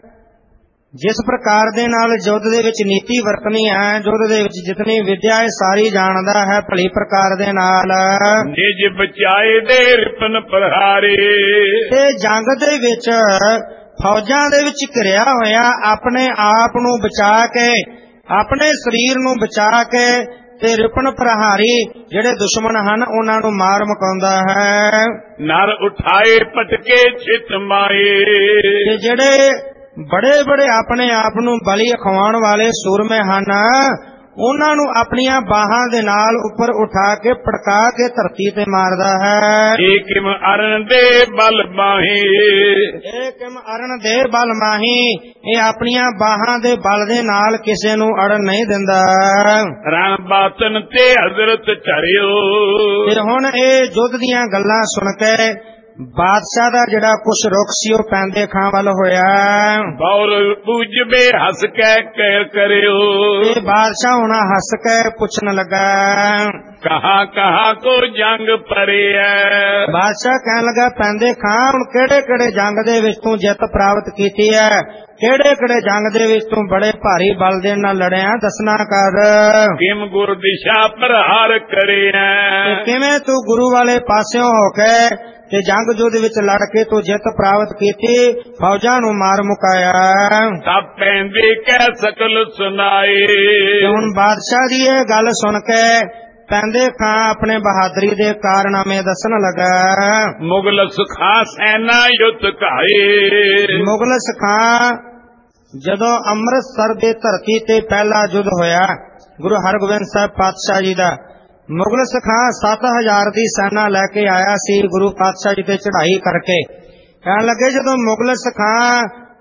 Speaker 2: ਜਿਸ ਪ੍ਰਕਾਰ ਦੇ ਨਾਲ ਯੁੱਧ ਦੇ ਵਿੱਚ ਨੀਤੀ ਵਰਤਣੀ ਹੈ, ਯੁੱਧ ਦੇ ਵਿੱਚ ਜਿਤਨੀ ਵਿਦਿਆ ਹੈ ਸਾਰੀ ਜਾਣਦਾ ਹੈ ਭਲੀ ਪ੍ਰਕਾਰ ਦੇ ਨਾਲ।
Speaker 1: ਨਿਜ ਬਚਾਏ ਦੇ ਰਿਪਨ ਪ੍ਰਹਾਰੇ।
Speaker 2: ਤੇ ਜੰਗ ਦੇ ਵਿੱਚ ਫੌਜਾਂ ਦੇ ਵਿੱਚ ਘਿਰਿਆ ਹੋਇਆ ਆਪਣੇ ਆਪ ਨੂੰ ਬਚਾ ਕੇ, ਆਪਣੇ ਸਰੀਰ ਨੂੰ ਬਚਾ ਕੇ ਤੇ ਰਿਪਨ ਪ੍ਰਹਾਰੀ ਜਿਹੜੇ ਦੁਸ਼ਮਣ ਹਨ ਉਹਨਾਂ ਨੂੰ ਮਾਰ ਮੁਕਾਉਂਦਾ ਹੈ।
Speaker 1: ਨਰ ਉਠਾਏ ਪਟਕੇ ਛਿਤ ਮਾਏ।
Speaker 2: ਤੇ ਜਿਹੜੇ ਬੜੇ ਬੜੇ ਆਪਣੇ ਆਪ ਨੂੰ ਬਲੀ ਅਖਵਾਉਣ ਵਾਲੇ ਸੂਰਮੇ ਹਨ, ਉਹਨਾਂ ਨੂੰ ਆਪਣੀਆਂ ਬਾਹਾਂ ਦੇ ਨਾਲ ਉੱਪਰ ਉਠਾ ਕੇ ਪਟਕਾ ਕੇ ਧਰਤੀ ਤੇ ਮਾਰਦਾ ਹੈ।
Speaker 1: ਇਹ ਕਿਮ ਅਰਨ ਦੇ ਬਲ ਮਾਹੀ।
Speaker 2: ਇਹ ਕਿਮ ਅਰਨ ਦੇ ਬਲ ਮਾਹੀ, ਇਹ ਆਪਣੀਆਂ ਬਾਹਾਂ ਦੇ ਬਲ ਦੇ ਨਾਲ ਕਿਸੇ ਨੂੰ ਅੜਨ ਨਹੀਂ ਦਿੰਦਾ।
Speaker 1: ਰਣ ਬਾਤਨ ਤੇ ਹਜ਼ਰਤ ਚੜਿਓ।
Speaker 2: ਫਿਰ ਹੁਣ ਇਹ ਯੁੱਧ ਦੀਆਂ ਗੱਲਾਂ ਸੁਣ ਕੇ ਬਾਦਸ਼ਾਹ ਦਾ ਜਿਹੜਾ ਕੁਛ ਰੁਖ ਸੀ ਉਹ ਪੈਂਦੇ ਖਾਂ ਵੱਲ ਹੋਇਆ।
Speaker 1: ਬੌਰ ਪੁੱਜਬੇ ਹੱਸ ਕੇ ਕਹਿ ਕਰਿਓ।
Speaker 2: ਇਹ ਬਾਦਸ਼ਾਹ ਹੁਣ ਹੱਸ ਕੇ ਪੁੱਛਣ ਲੱਗਾ,
Speaker 1: ਕਹਾਂ ਕਹਾਂ ਕੋ ਜੰਗ ਪਰਿਆ।
Speaker 2: ਬਾਦਸ਼ਾਹ ਕਹਿਣ ਲੱਗਾ, ਪੈਂਦੇ ਖਾਂ ਹੁਣ ਕਿਹੜੇ ਕਿਹੜੇ ਜੰਗ ਦੇ ਵਿੱਚ ਤੂੰ ਜਿੱਤ ਪ੍ਰਾਪਤ ਕੀਤੀ ਹੈ, ਕਿਹੜੇ ਕਿਹੜੇ ਜੰਗ ਦੇ ਵਿੱਚ ਤੂੰ ਬੜੇ ਭਾਰੀ ਬਲ ਦੇ ਨਾਲ ਲੜਿਆ, ਦੱਸਣਾ ਕਰ।
Speaker 1: ਕਿਮ ਗੁਰ ਦਿਸ਼ਾ ਪ੍ਰਹਾਰ ਕਰਿਆ।
Speaker 2: ਕਿਵੇਂ ਤੂੰ ਗੁਰੂ ਵਾਲੇ ਪਾਸਿਓਂ ਹੋ ਕੇ ਤੇ ਜੰਗ ਯੁੱਧ ਵਿੱਚ ਲੜ ਕੇ ਤੂੰ ਜਿੱਤ ਪ੍ਰਾਪਤ ਕੀਤੀ, ਫੌਜਾਂ ਨੂੰ ਮਾਰ ਮੁਕਾਇਆ।
Speaker 1: ਸਭ ਪੈਂਦੇ ਕਹਿ ਸਕਲ ਸੁਣਾਏ।
Speaker 2: ਹੁਣ ਬਾਦਸ਼ਾਹ ਦੀ ਇਹ ਗੱਲ ਸੁਣ ਕੇ ਪੈਂਦੇ ਖਾਂ ਆਪਣੇ ਬਹਾਦਰੀ ਦੇ ਕਾਰਨਾਮੇ ਦੱਸਣ ਲੱਗਾ।
Speaker 1: ਮੁਗਲ ਸੁਖਾ ਸੈਨਾ ਯੁੱਧ ਘਾਏ।
Speaker 2: ਮੁਗਲ ਸੁਖਾ ਜਦੋਂ ਅੰਮ੍ਰਿਤਸਰ ਦੇ ਧਰਤੀ ਤੇ ਪਹਿਲਾ ਯੁੱਧ ਹੋਇਆ ਗੁਰੂ ਹਰਗੋਬਿੰਦ ਸਾਹਿਬ ਪਾਤਸ਼ਾਹ ਜੀ ਦਾ, ਮੁਗਲ ਸਿਖਾਂ ਸੱਤ ਹਜ਼ਾਰ ਦੀ ਸੈਨਾ ਲੈ ਕੇ ਆਇਆ ਸੀ ਗੁਰੂ ਪਾਤਸ਼ਾਹ ਜੀ ਤੇ ਚੜ੍ਹਾਈ ਕਰਕੇ। ਕਹਿਣ ਲੱਗੇ ਜਦੋਂ ਮੁਗਲ ਸਿਖਾਂ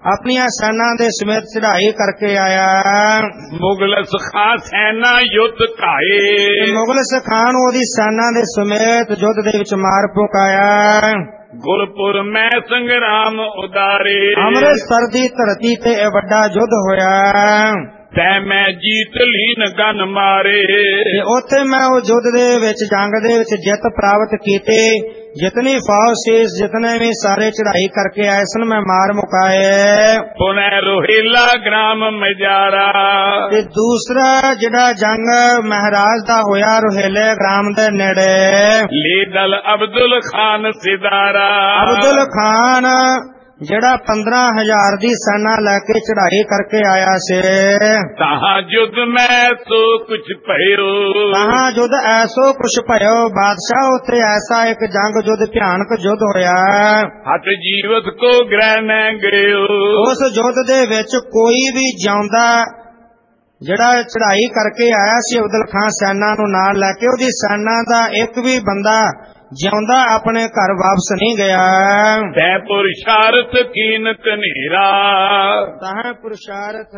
Speaker 2: ਆਪਣੀਆਂ ਸੈਨਾ ਦੇ ਸਮੇਤ ਚੜ੍ਹਾਈ ਕਰਕੇ ਆਇਆ।
Speaker 1: ਮੁਗਲ ਸਖਾ ਸੈਨਾ ਯੁੱਧ ਘਾਏ,
Speaker 2: ਮੁਗਲ ਸਖਾਨ ਉਹਦੀ ਸੈਨਾ ਦੇ ਸਮੇਤ ਯੁੱਧ ਦੇ ਵਿੱਚ ਮਾਰ ਪੁਕਾਇਆ।
Speaker 1: ਗੁਰਪੁਰ ਮੈਂ ਸੰਗਰਾਮ ਉਦਾਰੇ,
Speaker 2: ਅੰਮ੍ਰਿਤਸਰ ਦੀ ਧਰਤੀ ਤੇ ਇਹ ਵੱਡਾ ਯੁੱਧ ਹੋਇਆ।
Speaker 1: ਤੈ ਮੈਂ ਜੀਤ ਲੀਨ ਗਨ ਮਾਰੇ,
Speaker 2: ਤੇ ਉੱਥੇ ਮੈਂ ਉਹ ਯੁੱਧ ਦੇ ਵਿੱਚ ਜੰਗ ਦੇ ਵਿੱਚ ਜਿੱਤ ਪ੍ਰਾਪਤ ਕੀਤੀ। जितनी फौज से जितने भी सारे चढ़ाई करके आए सन मैं मार मुकाए।
Speaker 1: पुनः रोहिला ग्राम मजारा,
Speaker 2: ते दूसरा जिहड़ा जंग महाराज दा होया रोहेले ग्राम दे नेड़े।
Speaker 1: लीदल अब्दुल खान सिदारा,
Speaker 2: अब्दुल खान ਜਿਹੜਾ पंद्रह हजार ਦੀ ਸੈਨਾ ਲੈ ਕੇ ਚੜ੍ਹਾਈ ਕਰਕੇ ਆਇਆ ਸੀ।
Speaker 1: ਤਹਾਂ ਜੁਦ ਮੈਂ ਸੋ ਕੁਛ ਭਇਓ,
Speaker 2: ਤਹਾਂ ਜੁਦ ਐਸੋ ਕੁਛ ਭਇਓ। ਬਾਦਸ਼ਾਹ ਉੱਤੇ ਐਸਾ ਇੱਕ ਜੰਗ ਜੁਦ ਭਿਆਨਕ ਯੁੱਧ ਹੋਇਆ।
Speaker 1: ਹਤ ਜੀਵਤ ਕੋ ਗ੍ਰਹਿ ਨ ਗਇਓ,
Speaker 2: ਉਸ ਯੁੱਧ ਦੇ ਵਿੱਚ ਕੋਈ ਵੀ ਜਿਉਂਦਾ ਜਿਹੜਾ ਚੜ੍ਹਾਈ ਕਰਕੇ ਆਇਆ ਸੀ ਅਬਦੁਲ ਖਾਨ ਸੈਨਾ ਨੂੰ ਨਾਲ ਲੈ ਕੇ, ਉਹਦੀ ਸੈਨਾ ਦਾ ਇੱਕ ਵੀ ਬੰਦਾ ਜਿਉਂਦਾ ਆਪਣੇ ਘਰ ਵਾਪਸ ਨਹੀਂ ਗਿਆ। ਤੈ
Speaker 1: ਪੁਰਸ਼ਾਰਥ ਕੀਨ ਕਨੇਰਾ,
Speaker 2: ਤੈ ਪੁਰਸ਼ਾਰਥ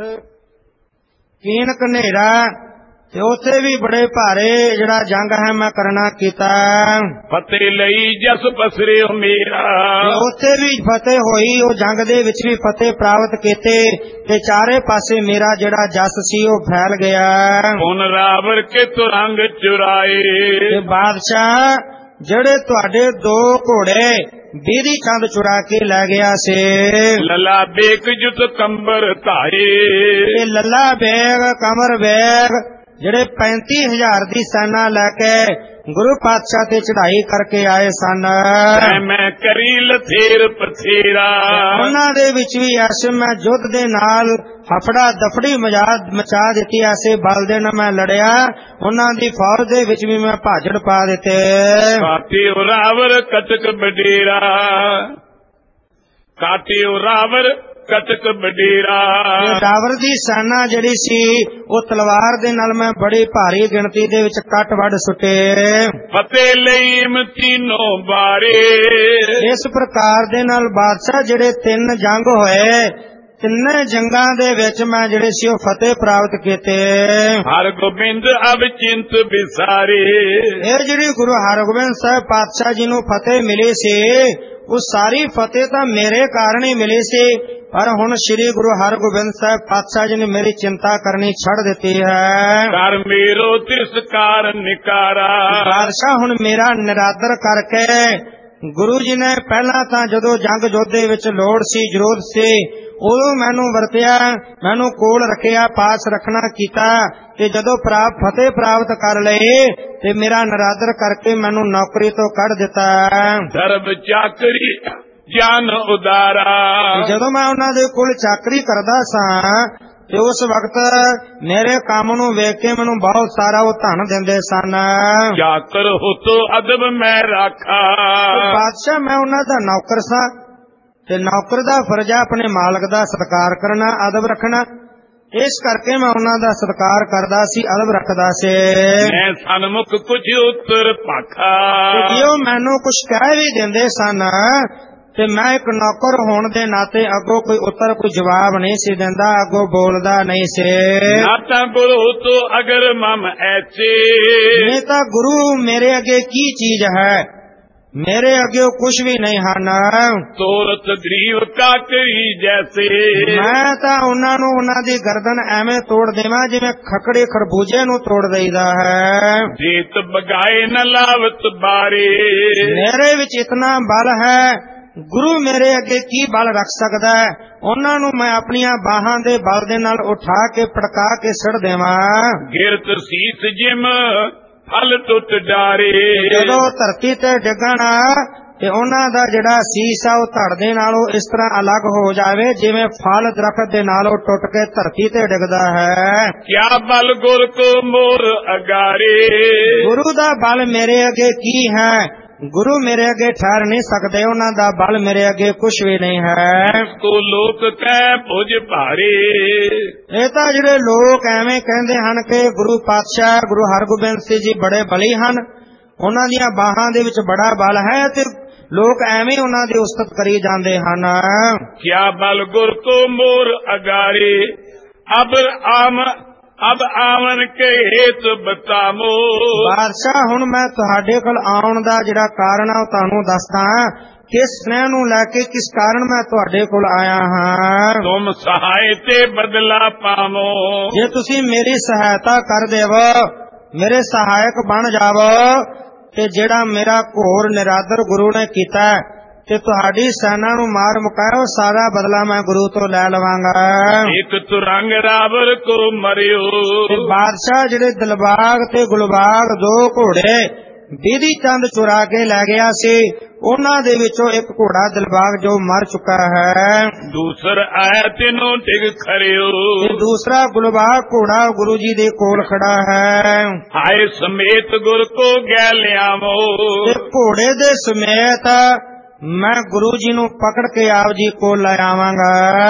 Speaker 2: ਕੀਨ ਕਨੇਰਾ। ਤੇ ਉੱਥੇ ਵੀ ਬੜੇ ਭਾਰੇ ਜਿਹੜਾ ਜੰਗ ਹੈ ਮੈਂ ਕਰਨਾ ਕੀਤਾ।
Speaker 1: ਫਤਿਹ ਲਈ ਜਸ ਪਸਰਿਓ ਮੇਰਾ,
Speaker 2: ਉੱਥੇ ਵੀ ਫਤਿਹ ਹੋਈ। ਉਹ ਜੰਗ ਦੇ ਵਿੱਚ ਵੀ ਫਤਿਹ ਪ੍ਰਾਪਤ ਕੀਤੇ ਤੇ ਚਾਰੇ ਪਾਸੇ ਮੇਰਾ ਜਿਹੜਾ ਜਸ ਸੀ ਉਹ ਫੈਲ ਗਿਆ।
Speaker 1: ਹੁਣ ਰਾਵਰ ਕੇ ਤੁਰੰਗ ਚੁਰਾਏ,
Speaker 2: ਤੇ ਬਾਦਸ਼ਾਹ ਜਿਹੜੇ ਤੁਹਾਡੇ ਦੋ ਘੋੜੇ ਬੀਦੀ ਚੰਦ ਚੁਰਾ ਕੇ ਲੈ ਗਿਆ ਸੀ।
Speaker 1: ਲੱਲਾ ਬੇਗ ਜੁਤ ਕੰਬਰ ਧਾਏ,
Speaker 2: ਇਹ ਲੱਲਾ ਬੇਗ ਕਮਰ ਬੇਗ ਜਿਹੜੇ ਪੈਂਤੀ ਹਜ਼ਾਰ ਦੀ ਸੈਨਾ ਲੈ ਕੇ ਗੁਰੂ ਪਾਤਸ਼ਾਹ ਤੇ ਚੜ੍ਹਾਈ ਕਰਕੇ ਆਏ ਸਨ।
Speaker 1: ਮੈਂ ਕਰੀ ਲਥੇਰ ਪਥੇਰਾ,
Speaker 2: ਉਹਨਾਂ ਦੇ ਵਿੱਚ ਵੀ ਐਸੇ ਮੈਂ ਯੁੱਧ ਦੇ ਨਾਲ ਹਫੜਾ ਦਫੜੀ ਮਚਾ ਦਿੱਤੀ। ਐਸੇ ਬਲ ਦੇ ਨਾਲ ਮੈਂ ਲੜਿਆ। ਉਹਨਾਂ ਦੀ ਫੌਜ ਦੇ ਵਿੱਚ ਵੀ ਮੈਂ ਭਾਜੜ ਪਾ ਦਿੱਤੇ।
Speaker 1: ਕਾਟੇ ਰਾਵਰ ਕਟਕ ਬਡੇਰਾ, ਕਾਟੇ ਰਾਵਰ ਕਟਕ ਬਡੇਰਾ।
Speaker 2: ਰਾਵਰ ਦੀ ਸੈਨਾ ਜਿਹੜੀ ਸੀ ਉਹ ਤਲਵਾਰ ਦੇ ਨਾਲ ਮੈਂ ਬੜੀ ਭਾਰੀ ਗਿਣਤੀ ਦੇ ਵਿੱਚ ਕੱਟ ਵੱਢ ਸੁੱਟੇ।
Speaker 1: ਫਤਿਹ ਲਈ ਮਤੀਨੋ ਬਾਰੇ,
Speaker 2: ਇਸ ਪ੍ਰਕਾਰ ਦੇ ਨਾਲ ਬਾਦਸ਼ਾਹ ਜਿਹੜੇ ਤਿੰਨ ਜੰਗ ਹੋਏ, ਤਿੰਨੇ ਜੰਗਾਂ ਦੇ ਵਿੱਚ ਮੈਂ ਜਿਹੜੇ ਸੀ ਉਹ ਫਤਿਹ ਪ੍ਰਾਪਤ ਕੀਤੇ।
Speaker 1: ਹਰ ਗੋਬਿੰਦ ਅਬ ਚਿੰਤ ਵਿਸਾਰੇ,
Speaker 2: ਇਹ ਜਿਹੜੀ ਗੁਰੂ ਹਰਗੋਬਿੰਦ ਸਾਹਿਬ ਪਾਤਸ਼ਾਹ ਜੀ ਨੂੰ ਫਤਿਹ ਮਿਲੀ ਸੀ ਉਹ ਸਾਰੀ ਫਤਿਹ ਤਾਂ ਮੇਰੇ ਕਾਰਨ ਹੀ ਮਿਲੀ ਸੀ। ਪਰ ਹੁਣ ਸ੍ਰੀ ਗੁਰੂ ਹਰਗੋਬਿੰਦ ਸਾਹਿਬ ਪਾਤਸ਼ਾਹ ਜੀ ਨੇ ਮੇਰੀ ਚਿੰਤਾ ਕਰਨੀ ਛੱਡ ਦਿੱਤੀ ਹੈ।
Speaker 1: ਕਰ ਮੇਰੋ ਤਿਰਸਕਾਰ ਨਿਕਾਰਾ,
Speaker 2: ਬਾਦਸ਼ਾਹ ਹੁਣ ਮੇਰਾ ਨਿਰਾਦਰ ਕਰਕੇ ਗੁਰੂ ਜੀ ਨੇ ਪਹਿਲਾਂ ਤਾਂ ਜਦੋਂ ਜੰਗ ਯੁੱਧ ਦੇ ਵਿੱਚ ਲੋੜ ਸੀ ਜ਼ਰੂਰਤ ਸੀ ਉਦੋਂ ਮੈਨੂੰ ਵਰਤਿਆ, ਮੈਨੂੰ ਕੋਲ ਰੱਖਿਆ, ਪਾਸ ਰੱਖਣਾ ਕੀਤਾ। ਤੇ ਜਦੋਂ ਪ੍ਰਾਪਤ ਫਤਿਹ ਪ੍ਰਾਪਤ ਕਰ ਲਏ ਤੇ ਮੇਰਾ ਨਿਰਾਦਰ ਕਰਕੇ ਮੈਨੂੰ ਨੌਕਰੀ ਤੋਂ ਕੱਢ ਦਿੱਤਾ।
Speaker 1: ਸਰਬ ਚਾਕਰੀ ਜਾਨ ਉਦਾਰਾ,
Speaker 2: ਜਦੋਂ ਮੈਂ ਉਹਨਾਂ ਦੇ ਕੋਲ ਚਾਕਰੀ ਕਰਦਾ ਸਾਂ ਤੇ ਉਸ ਵਕਤ ਮੇਰੇ ਕੰਮ ਨੂੰ ਵੇਖ ਕੇ ਮੈਨੂੰ ਬਹੁਤ ਸਾਰਾ ਉਹ ਧਨ ਦਿੰਦੇ ਸਨ।
Speaker 1: ਚਾਕਰ ਹੋਤੋ ਅਦਬ ਮੈਂ ਰਾਖਾ,
Speaker 2: ਬਾਦਸ਼ਾਹ ਮੈਂ ਉਹਨਾਂ ਦਾ ਨੌਕਰ ਸਾਂ ਤੇ ਨੌਕਰ ਦਾ ਫਰਜ਼ ਹੈ ਆਪਣੇ ਮਾਲਕ ਦਾ ਸਤਿਕਾਰ ਕਰਨਾ, ਅਦਬ ਰੱਖਣਾ। ਇਸ ਕਰਕੇ ਮੈਂ ਉਹਨਾਂ ਦਾ ਸਤਿਕਾਰ ਕਰਦਾ ਸੀ, ਅਦਬ ਰੱਖਦਾ ਸੀ।
Speaker 1: ਮੈਂ ਸਨਮੁਖ ਕੁਝ ਉੱਤਰ ਭਾਖਾ,
Speaker 2: ਜੇ ਉਹ ਮੈਨੂੰ ਕੁਝ ਕਹਿ ਵੀ ਦਿੰਦੇ ਸਨ ਤੇ ਮੈਂ ਇੱਕ ਨੌਕਰ ਹੋਣ ਦੇ ਨਾਤੇ ਅੱਗੋਂ ਕੋਈ ਉੱਤਰ ਕੋਈ ਜਵਾਬ ਨਹੀਂ ਸੀ ਦਿੰਦਾ, ਅੱਗੋਂ ਬੋਲਦਾ ਨਹੀਂ ਸੀ।
Speaker 1: ਨਾ ਤਾਂ ਗੁਰੂ ਤੋਂ ਅਗਰ ਮਮ ਐਸੇ,
Speaker 2: ਨਹੀਂ ਤਾਂ ਗੁਰੂ ਮੇਰੇ ਅੱਗੇ ਕੀ ਚੀਜ਼ ਹੈ, ਮੇਰੇ ਅੱਗੇ ਕੁਝ ਵੀ ਨਹੀਂ ਹਨ।
Speaker 1: ਤੋਰਤ ਗਰੀਵ ਕਾਕਰੀ ਜੈਸੇ,
Speaker 2: ਮੈਂ ਤਾਂ ਉਹਨਾਂ ਨੂੰ ਉਹਨਾਂ ਦੀ ਗਰਦਨ ਐਵੇਂ ਤੋੜ ਦੇਵਾਂ ਜਿਵੇਂ ਖਕੜੇ ਖਰਬੂਜੇ ਨੂੰ ਤੋੜ ਦਈਦਾ ਹੈ।
Speaker 1: ਜੀਤ ਬਗਾਏ ਨ ਲਾਵਤ ਬਾਰੇ,
Speaker 2: ਮੇਰੇ ਵਿੱਚ ਇਤਨਾ ਬਲ ਹੈ, ਗੁਰੂ ਮੇਰੇ ਅੱਗੇ ਕੀ ਬਲ ਰੱਖ ਸਕਦਾ ਹੈ। ਉਹਨਾਂ ਨੂੰ ਮੈਂ ਆਪਣੀਆਂ ਬਾਹਾਂ ਦੇ ਬਲ ਦੇ ਨਾਲ ਉਠਾ ਕੇ ਪਟਕਾ ਕੇ ਸੜ ਦੇਵਾਂ।
Speaker 1: ਗਿਰਤ ਸੀਸ ਜਿਮ ਫਲ ਟੁੱਟ ਡਾਰੇ,
Speaker 2: ਜਦੋਂ ਧਰਤੀ ਤੇ ਡਿੱਗਣਾ ਤੇ ਉਹਨਾਂ ਦਾ ਜਿਹੜਾ ਸੀਸ ਆ ਉਹ ਧੜ ਦੇ ਨਾਲੋਂ ਇਸ ਤਰ੍ਹਾਂ ਅਲੱਗ ਹੋ ਜਾਵੇ ਜਿਵੇਂ ਫਲ ਦਰਖਤ ਦੇ ਨਾਲੋਂ ਟੁੱਟ ਕੇ ਧਰਤੀ ਤੇ ਡਿੱਗਦਾ ਹੈ।
Speaker 1: ਕਿਆ ਬਲ ਗੁਰ ਕੋ ਮੋਰ ਅਗਾਰੇ,
Speaker 2: ਗੁਰੂ ਦਾ ਬਲ ਮੇਰੇ ਅੱਗੇ ਕੀ ਹੈ, ਗੁਰੂ ਮੇਰੇ ਅੱਗੇ ਠਹਿਰ ਨਹੀਂ ਸਕਦੇ, ਉਹਨਾਂ ਦਾ ਬਲ ਮੇਰੇ ਅੱਗੇ ਕੁਝ ਵੀ ਨਹੀਂ ਹੈ।
Speaker 1: ਕੋ ਲੋਕ ਕਹਿ ਭੁਜ ਭਾਰੇ,
Speaker 2: ਇਹ ਤਾਂ ਜਿਹੜੇ ਲੋਕ ਐਵੇਂ ਕਹਿੰਦੇ ਹਨ ਕਿ ਗੁਰੂ ਪਾਤਸ਼ਾਹ ਗੁਰੂ ਹਰਗੋਬਿੰਦ ਸਿੰਘ ਜੀ ਬੜੇ ਬਲੀ ਹਨ, ਉਹਨਾਂ ਦੀਆਂ ਬਾਹਾਂ ਦੇ ਵਿੱਚ ਬੜਾ ਬਲ ਹੈ ਤੇ ਲੋਕ ਐਵੇਂ ਉਹਨਾਂ ਦੀ ਉਸਤਤ ਕਰੀ ਜਾਂਦੇ ਹਨ।
Speaker 1: क्या बल गुर को मोर अगारे अब आम अब आवन के हेत बतामो।
Speaker 2: ਬਾਦਸ਼ਾਹ ਹੁਣ ਮੈਂ ਤੁਹਾਡੇ ਕੋਲ ਆਉਣ ਦਾ ਜਿਹੜਾ ਕਾਰਨ ਆ ਉਹ ਤੁਹਾਨੂੰ ਦੱਸਦਾ ਹਾਂ। ਕਿਸ ਸਨੇਹ ਨੂੰ ਲੈ ਕੇ, ਕਿਸ ਕਾਰਨ ਮੈਂ ਤੁਹਾਡੇ ਕੋਲ ਆਇਆ ਹਾਂ।
Speaker 1: तुम सहाय ते बदला पामो।
Speaker 2: ਜੇ ਤੁਸੀਂ ਮੇਰੀ ਸਹਾਇਤਾ ਕਰ ਦੇਵੋ, ਮੇਰੇ ਸਹਾਇਕ ਬਣ ਜਾਵੋ, ਤੇ ਜਿਹੜਾ ਮੇਰਾ ਘੋਰ ਨਿਰਾਦਰ ਗੁਰੂ ਨੇ ਕੀਤਾ ਤੇ ਤੁਹਾਡੀ ਸੈਨਾ ਨੂੰ ਮਾਰ ਮੁਕਾਇਆ, ਉਹ ਸਾਰਾ ਬਦਲਾ ਮੈਂ ਗੁਰੂ ਤੋਂ ਲੈ ਲਵਾਂਗਾ।
Speaker 1: एक तुरंग रावण को मरियो।
Speaker 2: ਤੇ ਬਾਦਸ਼ਾਹ ਜਿਹੜੇ ਦਿਲਬਾਗ ਤੇ ਗੁਲਬਾਗ ਦੋ ਘੋੜੇ ਬੀਦੀ ਚੰਦ ਚੁਰਾ ਕੇ ਲੈ ਗਿਆ ਸੀ, ਉਹਨਾਂ ਦੇ ਵਿੱਚੋਂ ਇੱਕ ਘੋੜਾ ਦਿਲਬਾਗ ਜੋ ਮਰ ਚੁੱਕਾ ਹੈ।
Speaker 1: दूसर आया तीनों डिग खड़ियो।
Speaker 2: ਤੇ ਦੂਸਰਾ ਗੁਲਬਾਗ ਘੋੜਾ ਗੁਰੂ ਜੀ ਦੇ ਕੋਲ ਖੜਾ ਹੈ।
Speaker 1: हाय समेत गुर को गै लियामो।
Speaker 2: ਤੇ ਘੋੜੇ ਦੇ ਸਮੇਤ ਮੈਂ ਗੁਰੂ ਜੀ ਨੂੰ ਪਕੜ ਕੇ ਆਪ ਜੀ ਕੋਲ ਲੈ ਆਵਾਂਗਾ।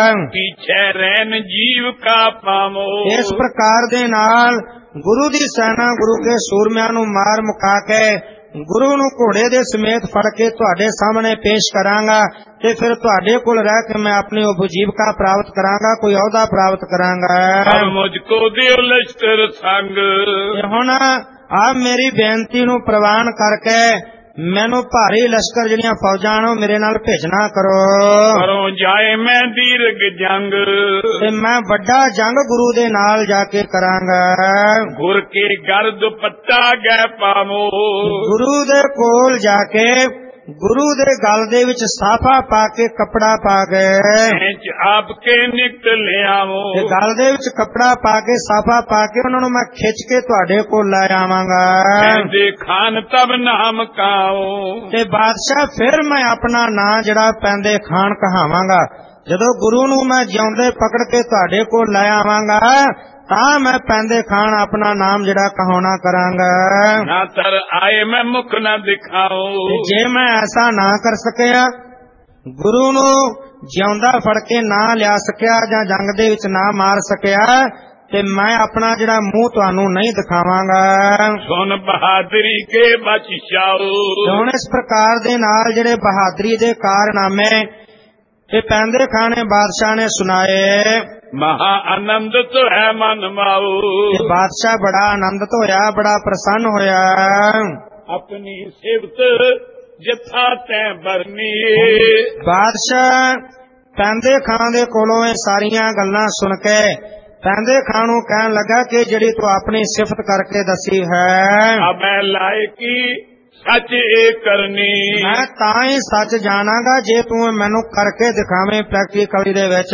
Speaker 1: पीछे रैन जीव का पामो।
Speaker 2: ਇਸ ਪ੍ਰਕਾਰ ਦੇ ਨਾਲ ਗੁਰੂ ਦੀ ਸੈਨਾ, ਗੁਰੂ ਕੇ ਸੂਰਮਿਆਂ ਨੂੰ ਮਾਰ ਮੁਕਾ ਕੇ ਗੁਰੂ ਨੂੰ ਘੋੜੇ ਦੇ ਸਮੇਤ ਫੜ ਕੇ ਤੁਹਾਡੇ ਸਾਹਮਣੇ ਪੇਸ਼ ਕਰਾਂਗਾ, ਤੇ ਫਿਰ ਤੁਹਾਡੇ ਕੋਲ ਰਹਿ ਕੇ ਮੈਂ ਆਪਣੀ ਉਪਜੀਵਕਾ ਪ੍ਰਾਪਤ ਕਰਾਂਗਾ, ਕੋਈ ਅਹੁਦਾ ਪ੍ਰਾਪਤ ਕਰਾਂਗਾ।
Speaker 1: अब मुझको देव लश्कर संग।
Speaker 2: ਤੇ ਹੁਣ ਆਪ ਮੇਰੀ ਬੇਨਤੀ ਨੂੰ ਪ੍ਰਵਾਨ ਕਰਕੇ ਮੈਨੂੰ ਭਾਰੀ ਲਸ਼ਕਰ ਜਿਹੜੀਆਂ ਫੌਜਾਂ ਨੇ ਉਹ ਮੇਰੇ ਨਾਲ ਭੇਜਣਾ ਕਰੋ।
Speaker 1: करो जाए मैं दीर्घ जंग।
Speaker 2: ਤੇ ਮੈਂ ਵੱਡਾ ਜੰਗ ਗੁਰੂ ਦੇ ਨਾਲ ਜਾ ਕੇ ਕਰਾਂਗਾ।
Speaker 1: गुर के घर दुपट्टा गै पामो।
Speaker 2: ਗੁਰੂ ਦੇ ਕੋਲ ਜਾ ਕੇ ਗੁਰੂ ਦੇ ਗਲ ਦੇ ਵਿੱਚ ਸਾਫਾ ਪਾ ਕੇ ਕੱਪੜਾ ਪਾ ਕੇ,
Speaker 1: इंच आपके निकट ले आवो।
Speaker 2: ਤੇ ਗਲ ਦੇ ਵਿੱਚ ਕੱਪੜਾ ਪਾ ਕੇ ਸਾਫਾ ਪਾ ਕੇ ਉਹਨਾਂ ਨੂੰ ਮੈਂ ਖਿੱਚ ਕੇ ਤੁਹਾਡੇ ਕੋਲ ਲੈ ਆਵਾਂਗਾ।
Speaker 1: कहते खान तब नाम काओ।
Speaker 2: ਤੇ ਬਾਦਸ਼ਾਹ ਫਿਰ ਮੈਂ ਆਪਣਾ ਨਾਂ ਜਿਹੜਾ ਪੈਂਦੇ ਖਾਨ ਕਹਾਵਾਂਗਾ। ਜਦੋਂ ਗੁਰੂ ਨੂੰ ਮੈਂ ਜਿਉਂਦੇ ਪਕੜ ਕੇ ਤੁਹਾਡੇ ਕੋਲ ਲੈ ਆਵਾਂਗਾ ਤਾਂ ਮੈਂ ਪੈਂਦੇ ਖਾਨ ਆਪਣਾ ਨਾਮ ਜਿਹੜਾ ਕਹਾਉਣਾ ਕਰਾਂਗਾ।
Speaker 1: ना तर आए मैं मुख न दिखाओ।
Speaker 2: ਤੇ ਜੇ ਮੈਂ ਐਸਾ ਨਾ ਕਰ ਸਕਿਆ, ਗੁਰੂ ਨੂੰ ਜਿਉਂਦਾ ਫੜ ਕੇ ਨਾ ਲਿਆ ਸਕਿਆ ਜਾਂ ਜੰਗ ਦੇ ਵਿੱਚ ਨਾ ਮਾਰ ਸਕਿਆ, ਤੇ ਮੈਂ ਆਪਣਾ ਜਿਹੜਾ ਮੂੰਹ ਤੁਹਾਨੂੰ ਨਹੀਂ ਦਿਖਾਵਾਂਗਾ।
Speaker 1: सुन बहादुरी के बचशाओ।
Speaker 2: ਹੁਣ ਇਸ ਪ੍ਰਕਾਰ ਦੇ ਨਾਲ ਜਿਹੜੇ ਬਹਾਦਰੀ ਦੇ ਕਾਰਨਾਮੇ ਤੇ ਪੈਂਦੇ ਖਾਨੇ ਬਾਦਸ਼ਾਹ ਨੇ ਸੁਣਾਏ।
Speaker 1: महा आनंद तो है मन माओ।
Speaker 2: ਤੇ ਬਾਦਸ਼ਾਹ ਬੜਾ ਆਨੰਦਿਤ ਹੋਇਆ, ਬੜਾ ਪ੍ਰਸੰਨ ਹੋਇਆ।
Speaker 1: अपनी सिफत जथा तै बरनी।
Speaker 2: ਬਾਦਸ਼ਾਹ ਪੈਂਦੇ ਖਾਨ ਦੇ ਕੋਲੋਂ ਇਹ ਸਾਰੀਆਂ ਗੱਲਾਂ ਸੁਣ ਕੇ ਪੈਂਦੇ ਖਾਨ ਨੂੰ ਕਹਿਣ ਲੱਗਾ ਕਿ ਜਿਹੜੀ ਤੂੰ ਆਪਣੀ ਸਿਫਤ ਕਰਕੇ ਦੱਸੀ ਹੈ,
Speaker 1: अब लायकी सच ए करनी।
Speaker 2: ਮੈਂ ਤਾਂ ਹੀ ਸੱਚ ਜਾਣਾਂਗਾ ਜੇ ਤੂੰ ਮੈਨੂੰ ਕਰਕੇ ਦਿਖਾਵੇਂ ਪ੍ਰੈਕਟੀਕਲੀ ਦੇ ਵਿੱਚ।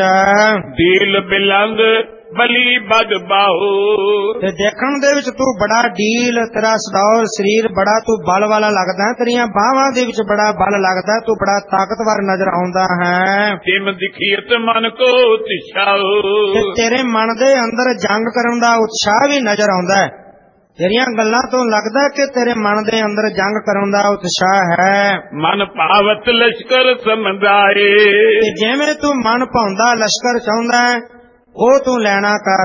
Speaker 1: दिल बिलंद बली बद बाहु।
Speaker 2: ਤੇ ਦੇਖਣ ਦੇ ਵਿੱਚ ਤੂੰ ਬੜਾ ਢੀਲ, ਤੇਰਾ ਸਡੌਲ ਸਰੀਰ ਬੜਾ ਤੂੰ ਬਲ ਵਾਲਾ ਲੱਗਦਾ ਹੈ, ਤੇਰੀਆਂ ਬਾਹਾਂ ਦੇ ਵਿੱਚ ਬੜਾ ਬਲ ਲੱਗਦਾ, ਤੂੰ ਬੜਾ ਤਾਕਤਵਰ ਨਜ਼ਰ ਆਉਂਦਾ ਹੈ।
Speaker 1: तिम दिखियत मन को तिशाओ।
Speaker 2: ਤੇ ਤੇਰੇ ਮਨ ਦੇ ਅੰਦਰ ਜੰਗ ਕਰਨ ਦਾ ਉਤਸ਼ਾਹ ਵੀ ਨਜ਼ਰ ਆਉਂਦਾ ਹੈ। ਤੇਰੀਆਂ ਗੱਲਾਂ ਤੋਂ ਲੱਗਦਾ ਕਿ ਤੇਰੇ ਮਨ ਦੇ ਅੰਦਰ ਜੰਗ ਕਰਨ ਦਾ ਉਤਸ਼ਾਹ ਹੈ।
Speaker 1: मन पावत लश्कर समझाए।
Speaker 2: ਤੇ ਜਿਵੇਂ ਤੂੰ ਮਨ ਭਾਉਂਦਾ ਲਸ਼ਕਰ ਚਾਹੁੰਦਾ ਹੈ, ਉਹ ਤੂੰ ਲੈਣਾ ਕਰ।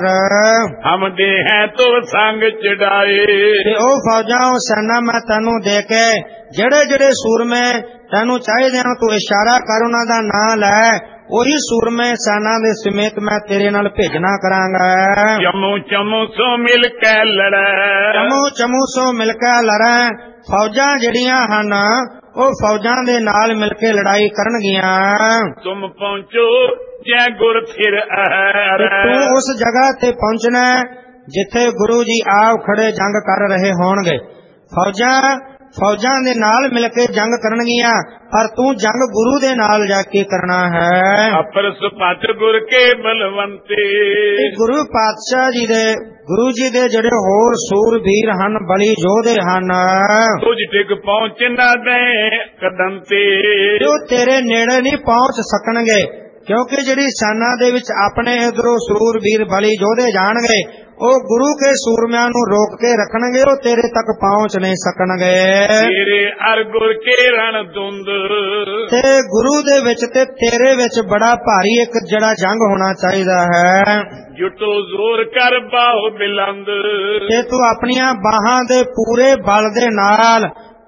Speaker 1: हम दे हैं तो संग चढ़ाए।
Speaker 2: ਤੇ ਉਹ ਫੌਜਾਂ, ਉਹ ਸੈਨਾ ਮੈਂ ਤੈਨੂੰ ਦੇ ਕੇ ਜਿਹੜੇ ਜਿਹੜੇ ਸੂਰਮੇ ਤੈਨੂੰ ਚਾਹੀਦੇ ਹਨ ਤੂੰ ਇਸ਼ਾਰਾ ਕਰ, ਉਹਨਾਂ ਦਾ ਨਾਂ ਲੈ, ਉਹੀ ਸੂਰਮੇ ਸੈਨਾ ਦੇ ਸਮੇਤ ਮੈਂ ਤੇਰੇ ਨਾਲ ਭੇਜਣਾ ਕਰਾਂਗਾ।
Speaker 1: चमू चमू सो मिल के लड़े।
Speaker 2: ਚਮੂ ਚਮੂ ਸੋ ਮਿਲ ਕੇ ਲੜੈ। ਫੌਜਾਂ ਜਿਹੜੀਆਂ ਹਨ ਉਹ ਫੌਜਾਂ ਦੇ ਨਾਲ ਮਿਲ ਕੇ ਲੜਾਈ ਕਰਨਗੀਆਂ।
Speaker 1: तुम पहुँचो जै गुर फिर
Speaker 2: ਤੇ ਤੂੰ ਉਸ ਜਗ੍ਹਾ ਤੇ ਪਹੁੰਚਣਾ ਜਿੱਥੇ ਗੁਰੂ ਜੀ ਆਪ ਖੜੇ ਜੰਗ ਕਰ ਰਹੇ ਹੋਣਗੇ। ਫੌਜਾਂ ਫੌਜਾਂ ਦੇ ਨਾਲ ਮਿਲ ਕੇ ਜੰਗ ਕਰਨਗੀਆਂ, ਪਰ ਤੂੰ ਜੰਗ ਗੁਰੂ ਦੇ ਨਾਲ ਜਾ ਕੇ ਕਰਨਾ ਹੈ।
Speaker 1: अपर सुपथ गुर के बलवंते।
Speaker 2: ਤੇ ਗੁਰੂ ਪਾਤਸ਼ਾਹ ਜੀ ਦੇ, ਗੁਰੂ ਜੀ ਦੇ ਜਿਹੜੇ ਹੋਰ ਸੂਰਬੀਰ ਹਨ, ਬਲੀ ਯੋਧੇ ਹਨ,
Speaker 1: तुझ टिक पहुँच न दे कदम ते।
Speaker 2: ਤੇ ਉਹ ਤੇਰੇ ਨੇੜੇ ਨਹੀਂ ਪਹੁੰਚ ਸਕਣਗੇ, ਕਿਉਂਕਿ ਜਿਹੜੀ ਸੈਨਾ ਦੇ ਵਿੱਚ ਆਪਣੇ ਇਧਰੋਂ ਸੂਰਬੀਰ ਬਲੀ ਯੋਧੇ ਜਾਣਗੇ, ਉਹ ਗੁਰੂ ਕੇ ਸੂਰਮਿਆਂ ਨੂੰ ਰੋਕ ਕੇ ਰੱਖਣਗੇ, ਉਹ ਤੇਰੇ ਤੱਕ ਪਹੁੰਚ ਨਹੀਂ ਸਕਣਗੇ।
Speaker 1: तेरे अर गुर के रण धुंद।
Speaker 2: ਤੇ ਗੁਰੂ ਦੇ ਵਿੱਚ ਤੇ ਤੇਰੇ ਵਿੱਚ ਬੜਾ ਭਾਰੀ ਇੱਕ ਜਿਹੜਾ ਜੰਗ ਹੋਣਾ ਚਾਹੀਦਾ ਹੈ।
Speaker 1: जुटो जोर कर बाहु बिलंद।
Speaker 2: ਤੇ ਤੂੰ ਆਪਣੀਆਂ ਬਾਹਾਂ ਦੇ ਪੂਰੇ ਬਲ ਦੇ ਨਾਲ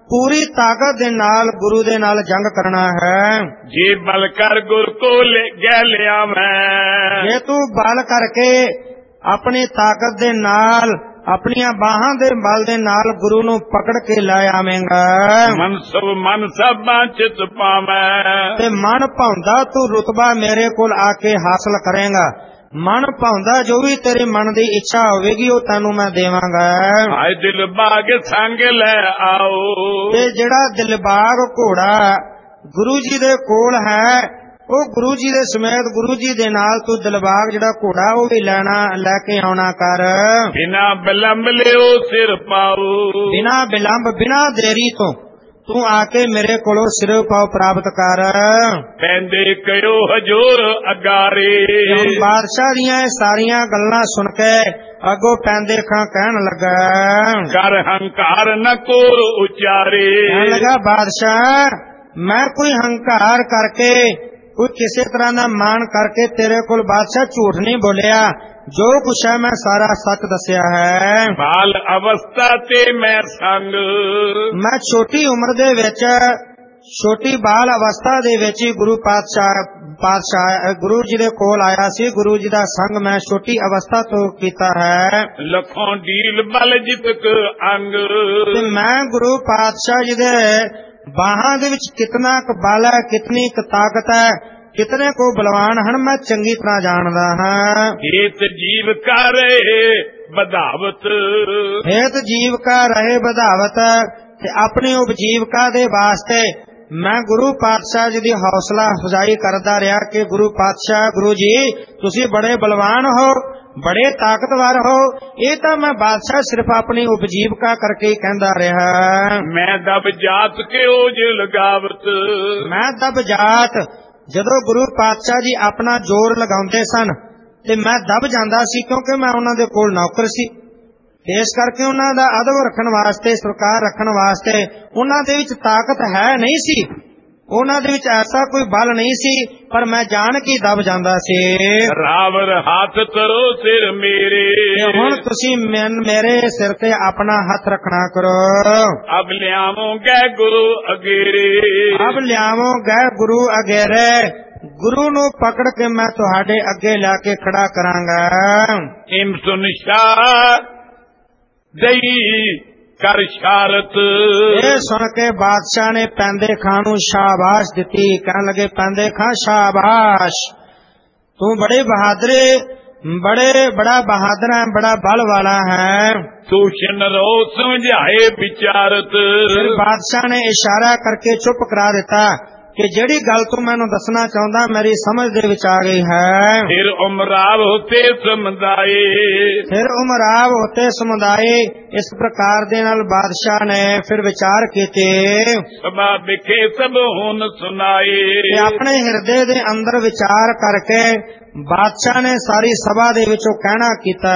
Speaker 2: ਪੂਰੀ ਤਾਕਤ ਦੇ ਨਾਲ ਗੁਰੂ ਦੇ ਨਾਲ ਜੰਗ ਕਰਨਾ ਹੈ।
Speaker 1: ਜੇ ਬਲ ਕਰ ਗੁਰ ਕੋ ਲੈ ਗੈ ਲਿਆ ਮੈਂ,
Speaker 2: ਜੇ ਤੂੰ ਬਲ ਕਰਕੇ ਆਪਣੀ ਤਾਕਤ ਦੇ ਨਾਲ ਆਪਣੀਆਂ ਬਾਹਾਂ ਦੇ ਬਲ ਦੇ ਨਾਲ ਗੁਰੂ ਨੂੰ ਪਕੜ ਕੇ ਲੈ ਆਵੇਂਗਾ,
Speaker 1: ਮਨ ਸਭ ਮਨ ਸਭਾਂ ਚਿਤ ਪਾਵੈ,
Speaker 2: ਤੇ ਮਨ ਭਾਉਂਦਾ ਤੂੰ ਰੁਤਬਾ ਮੇਰੇ ਕੋਲ ਆ ਕੇ ਹਾਸਲ ਕਰੇਗਾ। ਮਨ ਭਾਉਂਦਾ ਜੋ ਵੀ ਤੇਰੇ ਮਨ ਦੀ ਇੱਛਾ ਹੋਵੇਗੀ ਉਹ ਤੈਨੂੰ ਮੈਂ ਦੇਵਾਂਗਾ।
Speaker 1: ਹਾਏ ਦਿਲ ਬਾਗ ਸੰਗ ਲੈ ਆਓ,
Speaker 2: ਤੇ ਜਿਹੜਾ ਦਿਲਬਾਗ ਘੋੜਾ ਗੁਰੂ ਜੀ ਦੇ ਕੋਲ ਹੈ ਉਹ ਗੁਰੂ ਜੀ ਦੇ ਸਮੇਤ ਗੁਰੂ ਜੀ ਦੇ ਨਾਲ ਤੂੰ ਦਿਲਬਾਗ ਜਿਹੜਾ ਘੋੜਾ ਉਹ ਵੀ ਲੈਣਾ ਲੈ ਕੇ ਆਉਣਾ ਕਰ।
Speaker 1: ਬਿਨਾ ਬਿਲੰਬ ਲਿਓ ਸਿਰ ਪਾਓ,
Speaker 2: ਬਿਨਾ ਬਿਲੰਬ ਬਿਨਾ ਦੇਰੀ ਤੋਂ ਤੂੰ ਆ ਕੇ ਮੇਰੇ ਕੋਲੋਂ ਸਿਰ ਪਾਉ ਪ੍ਰਾਪਤ ਕਰ।
Speaker 1: ਪੈਂਦੇ ਕਿਉ ਹਜੂਰ ਅਗਾਰੇ,
Speaker 2: ਬਾਦਸ਼ਾਹ ਦੀਆਂ ਸਾਰੀਆਂ ਗੱਲਾਂ ਸੁਣ ਕੇ ਅੱਗੋਂ ਪੈਂਦੇ ਖਾਂ ਕਹਿਣ ਲੱਗਾ,
Speaker 1: ਕਰ ਹੰਕਾਰ ਨ ਕੋਰ ਉਚਾਰੇ।
Speaker 2: ਕਹਿਣ ਲੱਗਾ ਬਾਦਸ਼ਾਹ ਮੈਂ ਕੋਈ ਹੰਕਾਰ ਕਰਕੇ ਕੋਈ ਕਿਸੇ ਤਰ੍ਹਾਂ ਦਾ ਮਾਣ ਕਰਕੇ ਤੇਰੇ ਕੋਲ ਬਾਦਸ਼ਾਹ ਝੂਠ ਨਹੀਂ ਬੋਲਿਆ, ਜੋ ਕੁਛ ਹੈ ਮੈਂ ਸਾਰਾ ਸੱਚ ਦੱਸਿਆ ਹੈ।
Speaker 1: ਬਾਲ ਅਵਸਥਾ ਤੇ ਮੈਂ ਸੰਗ,
Speaker 2: ਮੈਂ ਛੋਟੀ ਉਮਰ ਦੇ ਵਿੱਚ ਛੋਟੀ ਬਾਲ ਅਵਸਥਾ ਦੇ ਵਿੱਚ ਹੀ ਗੁਰੂ ਪਾਤਸ਼ਾਹ ਪਾਤਸ਼ਾਹ ਗੁਰੂ ਜੀ ਦੇ ਕੋਲ ਆਇਆ ਸੀ। ਗੁਰੂ ਜੀ ਦਾ ਸੰਗ ਮੈਂ ਛੋਟੀ ਅਵਸਥਾ ਤੋਂ ਕੀਤਾ ਹੈ।
Speaker 1: ਲੱਖੋਂ ਢੀਲ ਬਲ ਜਿਤਕ ਅੰਗ,
Speaker 2: ਤੇ ਮੈਂ ਗੁਰੂ ਪਾਤਸ਼ਾਹ ਜੀ ਦੇ ਬਾਹਾਂ ਦੇ ਵਿੱਚ ਕਿਤਨਾ ਕੁ ਬਲ ਹੈ, ਕਿਤਨੀ ਕੁ ਤਾਕਤ ਹੈ, ਕਿਤਨੇ ਕੋ ਬਲਵਾਨ ਹਨ ਮੈਂ ਚੰਗੀ ਤਰ੍ਹਾਂ ਜਾਣਦਾ ਹਾਂ।
Speaker 1: ਹੇਤ ਜੀਵ ਕਾ ਰਹੇ ਬਧਾਵਤ,
Speaker 2: ਹੇਤ ਜੀਵ ਕਾ ਰਹੇ ਬਧਾਵਤ, ਤੇ ਆਪਣੀ ਉਪਜੀਵਕਾ ਦੇ ਵਾਸਤੇ ਮੈਂ ਗੁਰੂ ਪਾਤਸ਼ਾਹ ਜੀ ਦੀ ਹੌਸਲਾ ਅਫਜ਼ਾਈ ਕਰਦਾ ਰਿਹਾ ਕਿ ਗੁਰੂ ਪਾਤਸ਼ਾਹ ਗੁਰੂ ਜੀ ਤੁਸੀਂ ਬੜੇ ਬਲਵਾਨ ਹੋ, ਬੜੇ ਤਾਕਤਵਰ ਹੋ। ਇਹ ਤਾਂ ਮੈਂ ਬਾਦਸ਼ਾਹ ਸਿਰਫ ਆਪਣੀ ਉਪਜੀਵਕਾ ਕਰਕੇ ਹੀ ਕਹਿੰਦਾ ਰਿਹਾ।
Speaker 1: ਮੈਂ ਦਬ ਜਾਤ ਕਿਉ ਜੇ ਲਗਾਵਤ,
Speaker 2: ਮੈਂ ਦਬ ਜਾਤ ਜਦੋਂ ਗੁਰੂ ਪਾਤਸ਼ਾਹ ਜੀ ਆਪਣਾ ਜ਼ੋਰ ਲਗਾਉਂਦੇ ਸਨ ਤੇ ਮੈਂ ਦਬ ਜਾਂਦਾ ਸੀ, ਕਿਉਂਕਿ ਮੈਂ ਉਹਨਾਂ ਦੇ ਕੋਲ ਨੌਕਰ ਸੀ। ਇਸ ਕਰਕੇ ਉਹਨਾਂ ਦਾ ਅਦਬ ਰੱਖਣ ਵਾਸਤੇ, ਸਰਕਾਰ ਰੱਖਣ ਵਾਸਤੇ ਉਹਨਾਂ ਦੇ ਵਿੱਚ ਤਾਕਤ ਹੈ ਨਹੀਂ ਸੀ, ਉਹਨਾਂ ਦੇ ਵਿੱਚ ਐਸਾ ਕੋਈ ਬਲ ਨਹੀਂ ਸੀ, ਪਰ ਮੈਂ ਜਾਣ ਕੇ ਦਬ ਜਾਂਦਾ ਸੀ।
Speaker 1: ਰਾਵਰ ਹੱਥ ਤਰੋ ਸਿਰ ਮੇਰੇ,
Speaker 2: ਹੁਣ ਤੁਸੀਂ ਮੇਰੇ ਸਿਰ ਤੇ ਆਪਣਾ ਹੱਥ ਰੱਖਣਾ ਕਰੋ।
Speaker 1: ਅਬ ਲਿਆਵੋਂ ਗੈ ਗੁਰੂ ਅਗੇਰੇ,
Speaker 2: ਅਬ ਲਿਆਵੋਂ ਗੈ ਗੁਰੂ ਅਗੇਰੇ, ਗੁਰੂ ਨੂੰ ਪਕੜ ਕੇ ਮੈਂ ਤੁਹਾਡੇ ਅੱਗੇ ਲਾ ਕੇ ਖੜਾ ਕਰਾਂਗਾ।
Speaker 1: ਇਮ ਸੁਨ ਸ਼ਾਹ ਦਈ ਕਰ ਸ਼ਾਰਤ,
Speaker 2: ਇਹ ਸੁਣ ਕੇ ਬਾਦਸ਼ਾਹ ਨੇ ਪੈਂਦੇ ਖਾਂ ਨੂੰ ਸ਼ਾਬਾਸ਼ ਦਿੱਤੀ। ਕਹਿਣ ਲੱਗੇ ਪੈਂਦੇ ਖਾਂ ਸ਼ਾਬਾਸ਼, ਤੂੰ ਬੜੇ ਬਹਾਦਰੇ ਬੜੇ ਬੜਾ ਬਹਾਦਰ ਹੈ, ਬੜਾ ਬਲ ਵਾਲਾ ਹੈ।
Speaker 1: ਸੂਸ਼ਨ ਰੋ ਸਮਝਾਏ ਵਿਚਾਰਤ,
Speaker 2: ਫਿਰ ਬਾਦਸ਼ਾਹ ਨੇ ਇਸ਼ਾਰਾ ਕਰਕੇ ਚੁੱਪ ਕਰਾ ਦਿੱਤਾ ਕਿ ਜਿਹੜੀ ਗੱਲ ਤੂੰ ਮੈਨੂੰ ਦੱਸਣਾ ਚਾਹੁੰਦਾ ਮੇਰੀ ਸਮਝ ਦੇ ਵਿੱਚ ਆ ਗਈ ਹੈ।
Speaker 1: ਫਿਰ ਉਮਰਾਵ ਹੋਤੇ ਸਮੁਦਾਏ,
Speaker 2: ਫਿਰ ਉਮਰਾਵ ਹੋਤੇ ਸਮੁਦਾਏ, ਇਸ ਪ੍ਰਕਾਰ ਦੇ ਨਾਲ ਬਾਦਸ਼ਾਹ ਨੇ ਫਿਰ ਵਿਚਾਰ ਕੀਤੇ।
Speaker 1: ਸਭਾ ਵਿਖੇ ਸਭ ਹੁਣ ਸੁਨਾਏ,
Speaker 2: ਤੇ ਆਪਣੇ ਹਿਰਦੇ ਦੇ ਅੰਦਰ ਵਿਚਾਰ ਕਰਕੇ ਬਾਦਸ਼ਾਹ ਨੇ ਸਾਰੀ ਸਭਾ ਦੇ ਵਿੱਚੋਂ ਕਹਿਣਾ ਕੀਤਾ,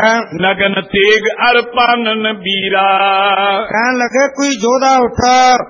Speaker 1: ਨਗਨ ਤੇਗ ਅਰ ਪਾਨਨ ਬੀਰਾ,
Speaker 2: ਕਹਿਣ ਲੱਗੇ ਕੋਈ ਯੋਧਾ ਉੱਠ,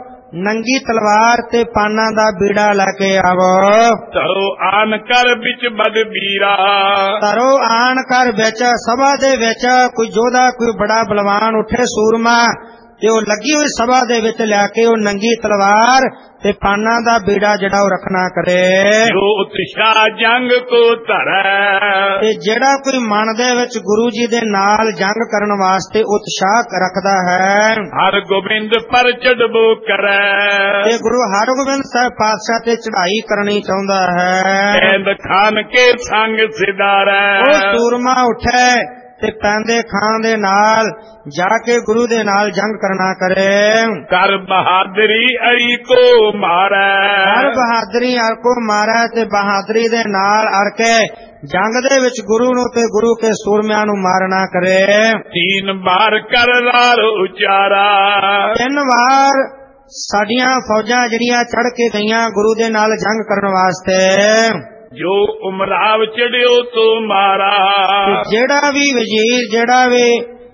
Speaker 2: ਨੰਗੀ ਤਲਵਾਰ ਤੇ ਪਾਨਾਂ ਦਾ ਬੀੜਾ ਲੈ ਕੇ ਆਵੋ।
Speaker 1: ਤਰੋ ਆਨ ਕਰ ਵਿੱਚ ਬਦ ਬੀਰਾ,
Speaker 2: ਤਰੋ ਆਨ ਕਰ ਵਿੱਚ ਸਭਾ ਦੇ ਵਿੱਚ ਕੋਈ ਯੋਧਾ ਕੋਈ ਬੜਾ ਬਲਵਾਨ ਉੱਠੇ ਸੂਰਮਾ, ਤੇ ਉਹ ਲੱਗੀ ਹੋਈ ਸਭਾ ਦੇ ਵਿੱਚ ਲੈ ਕੇ ਉਹ ਨੰਗੀ ਤਲਵਾਰ ਤੇ ਪਾਨਾਂ ਦਾ ਬੀੜਾ ਜਿਹੜਾ ਉਹ ਰੱਖਣਾ ਕਰੇ।
Speaker 1: ਜੋ ਉਤਸ਼ਾਹ ਜੰਗ ਕੋ ਧਰੈ, ਤੇ
Speaker 2: ਜਿਹੜਾ ਕੋਈ ਮਨ ਦੇ ਵਿੱਚ ਗੁਰੂ ਜੀ ਦੇ ਨਾਲ ਜੰਗ ਕਰਨ ਵਾਸਤੇ ਉਤਸ਼ਾਹ ਰੱਖਦਾ ਹੈ।
Speaker 1: ਹਰ ਗੋਬਿੰਦ ਪਰ ਚੜਬੋ ਕਰੈ,
Speaker 2: ਤੇ ਗੁਰੂ ਹਰਗੋਬਿੰਦ ਸਾਹਿਬ ਪਾਤਸ਼ਾਹ ਤੇ ਚੜਾਈ ਕਰਨੀ ਚਾਹੁੰਦਾ ਹੈ।
Speaker 1: ਪੈਂਦ ਖਾਨ ਕੇ ਸੰਗ ਸਿਦਾਰੈ,
Speaker 2: ਉਹ ਸੂਰਮਾ ਉੱਠੇ ਤੇ ਪੈਂਦੇ ਖਾਂ ਦੇ ਨਾਲ ਜਾ ਕੇ ਗੁਰੂ ਦੇ ਨਾਲ ਜੰਗ ਕਰਨਾ ਕਰੇ।
Speaker 1: ਕਰ ਬਹਾਦਰੀ ਅਰੀ ਕੋ ਮਾਰੈ,
Speaker 2: ਕਰ ਬਹਾਦਰੀ ਅਰ ਕੋ ਮਾਰੈ, ਤੇ ਬਹਾਦਰੀ ਦੇ ਨਾਲ ਅੜ ਕੇ ਜੰਗ ਦੇ ਵਿੱਚ ਗੁਰੂ ਨੂੰ ਤੇ ਗੁਰੂ ਕੇ ਸੂਰਮਿਆਂ ਨੂੰ ਮਾਰਨਾ ਕਰੇ।
Speaker 1: ਤੀਨ ਵਾਰ ਕਰ ਰਾਰ ਉਚਾਰਾ,
Speaker 2: ਤਿੰਨ ਵਾਰ ਸਾਡੀਆਂ ਫੌਜਾਂ ਜਿਹੜੀਆਂ ਚੜ ਕੇ ਗਈਆਂ ਗੁਰੂ ਦੇ ਨਾਲ ਜੰਗ ਕਰਨ ਵਾਸਤੇ,
Speaker 1: ਜੋ ਉਮਰਾਵ ਚੜਿਓ ਤੋ ਮਾਰਾ,
Speaker 2: ਜਿਹੜਾ ਵੀ ਵਜ਼ੀਰ ਜਿਹੜਾ ਵੀ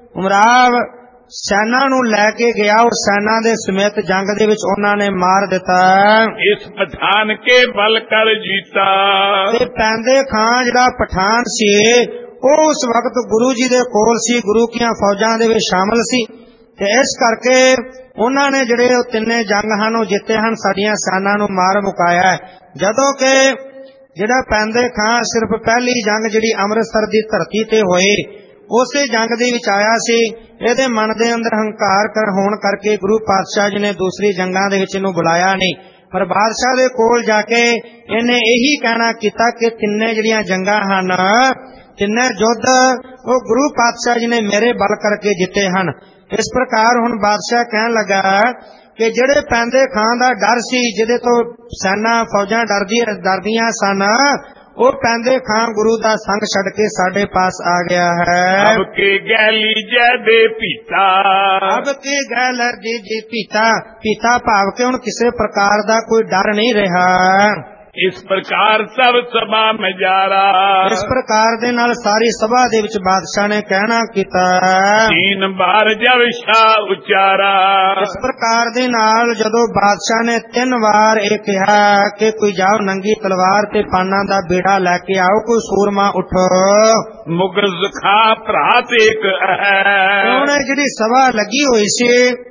Speaker 2: ਉਮਰਾਵ ਸੈਨਾ ਨੂੰ ਲੈ ਕੇ ਗਿਆ ਉਹ ਸੈਨਾ ਦੇ ਸਮੇਤ ਜੰਗ ਦੇ ਵਿੱਚ ਉਹਨਾਂ ਨੇ ਮਾਰ ਦਿੱਤਾ।
Speaker 1: ਇਸ ਪਠਾਨ ਕੇ ਬਲ ਕਰ ਜੀਤਾ,
Speaker 2: ਤੇ ਪੈਂਦੇ ਖਾਂ ਜਿਹੜਾ ਪਠਾਨ ਸੀ ਉਹ ਉਸ ਵਕਤ ਗੁਰੂ ਜੀ ਦੇ ਕੋਲ ਸੀ, ਗੁਰੂ ਦੀਆਂ ਫੌਜਾਂ ਦੇ ਵਿੱਚ ਸ਼ਾਮਲ ਸੀ, ਤੇ ਇਸ ਕਰਕੇ ਉਹਨਾਂ ਨੇ ਜਿਹੜੇ ਉਹ ਤਿੰਨੇ ਜੰਗ ਹਨ ਉਹ ਜਿੱਤੇ ਹਨ, ਸਾਡੀਆਂ ਸੈਨਾ ਨੂੰ ਮਾਰ ਮੁਕਾਇਆ। ਜਦੋਂ ਕਿ ਜਿਹੜਾ ਪੈਂਦੇ ਖਾਂ ਸਿਰਫ ਪਹਿਲੀ ਜੰਗ ਜਿਹੜੀ ਅੰਮ੍ਰਿਤਸਰ ਦੀ ਧਰਤੀ ਤੇ ਹੋਈ ਉਸੇ ਜੰਗ ਦੇ ਵਿੱਚ ਆਇਆ ਸੀ। ਇਹਦੇ ਮਨ ਦੇ ਅੰਦਰ ਹੰਕਾਰ ਕਰ ਹੋਣ ਕਰਕੇ ਗੁਰੂ ਪਾਤਸ਼ਾਹ ਜੀ ਨੇ ਦੂਸਰੀ ਜੰਗਾਂ ਦੇ ਵਿੱਚ ਇਹਨੂੰ ਬੁਲਾਇਆ ਨਹੀਂ, ਪਰ ਬਾਦਸ਼ਾਹ ਦੇ ਕੋਲ ਜਾ ਕੇ ਇਹਨੇ ਇਹੀ ਕਹਿਣਾ ਕੀਤਾ ਕਿ ਤਿੰਨੇ ਜਿਹੜੀਆਂ ਜੰਗਾਂ ਹਨ, ਤਿੰਨੇ ਯੁੱਧ ਉਹ ਗੁਰੂ ਪਾਤਸ਼ਾਹ ਜੀ ਨੇ ਮੇਰੇ ਬਲ ਕਰਕੇ ਜਿੱਤੇ ਹਨ। ਇਸ ਪ੍ਰਕਾਰ ਹੁਣ ਬਾਦਸ਼ਾਹ ਕਹਿਣ ਲੱਗਾ ਕਿ ਜਿਹੜੇ ਪੈਂਦੇ ਖਾਂ ਦਾ ਡਰ ਸੀ, ਜਿਹਦੇ ਤੋਂ ਸੈਨਾ ਫੌਜਾਂ ਡਰਦੀ ਡਰਦੀਆਂ ਸਨ, ਉਹ ਪੈਂਦੇ ਖਾਂ ਗੁਰੂ ਦਾ ਸੰਗ ਛੱਡ ਕੇ ਸਾਡੇ ਪਾਸ ਆ ਗਿਆ ਹੈ।
Speaker 1: ਅਬ ਕੇ ਗੈਲੀ ਜੈ ਦੇ ਪੀਤਾ,
Speaker 2: ਅਬ ਕੇ ਗੈਲ ਜੀ ਜੀ ਪੀਤਾ, ਪੀਤਾ ਭਾਵ ਕਿ ਹੁਣ ਕਿਸੇ ਪ੍ਰਕਾਰ ਦਾ ਕੋਈ ਡਰ ਨਹੀਂ ਰਿਹਾ।
Speaker 1: ਇਸ ਪ੍ਰਕਾਰ ਸਭ ਸਭਾ ਮਜਾਰਾ,
Speaker 2: ਇਸ ਪ੍ਰਕਾਰ ਦੇ ਨਾਲ ਸਾਰੀ ਸਭਾ ਦੇ ਵਿੱਚ ਬਾਦਸ਼ਾਹ ਨੇ ਕਹਿਣਾ ਕੀਤਾ,
Speaker 1: ਤੀਨ ਬਾਰ ਜਬ ਸ਼ਾਹ ਉਚਾਰਾ।
Speaker 2: ਇਸ ਪ੍ਰਕਾਰ ਦੇ ਨਾਲ ਜਦੋਂ ਬਾਦਸ਼ਾਹ ਨੇ ਤਿੰਨ ਵਾਰ ਇਹ ਕਿਹਾ ਕਿ ਕੋਈ ਜਾਓ ਨੰਗੀ ਤਲਵਾਰ ਤੇ ਪਾਨਾਂ ਦਾ ਬੇੜਾ ਲੈ ਕੇ ਆਓ, ਕੋਈ ਸੂਰਮਾ ਉੱਠੋ।
Speaker 1: ਮੁਗਲ ਜ਼ਖਾ ਭਰਾਤ ਇੱਕ ਹੈ।
Speaker 2: ਉਹਨੇ ਜਿਹੜੀ ਸਭਾ ਲੱਗੀ ਹੋਈ ਸੀ,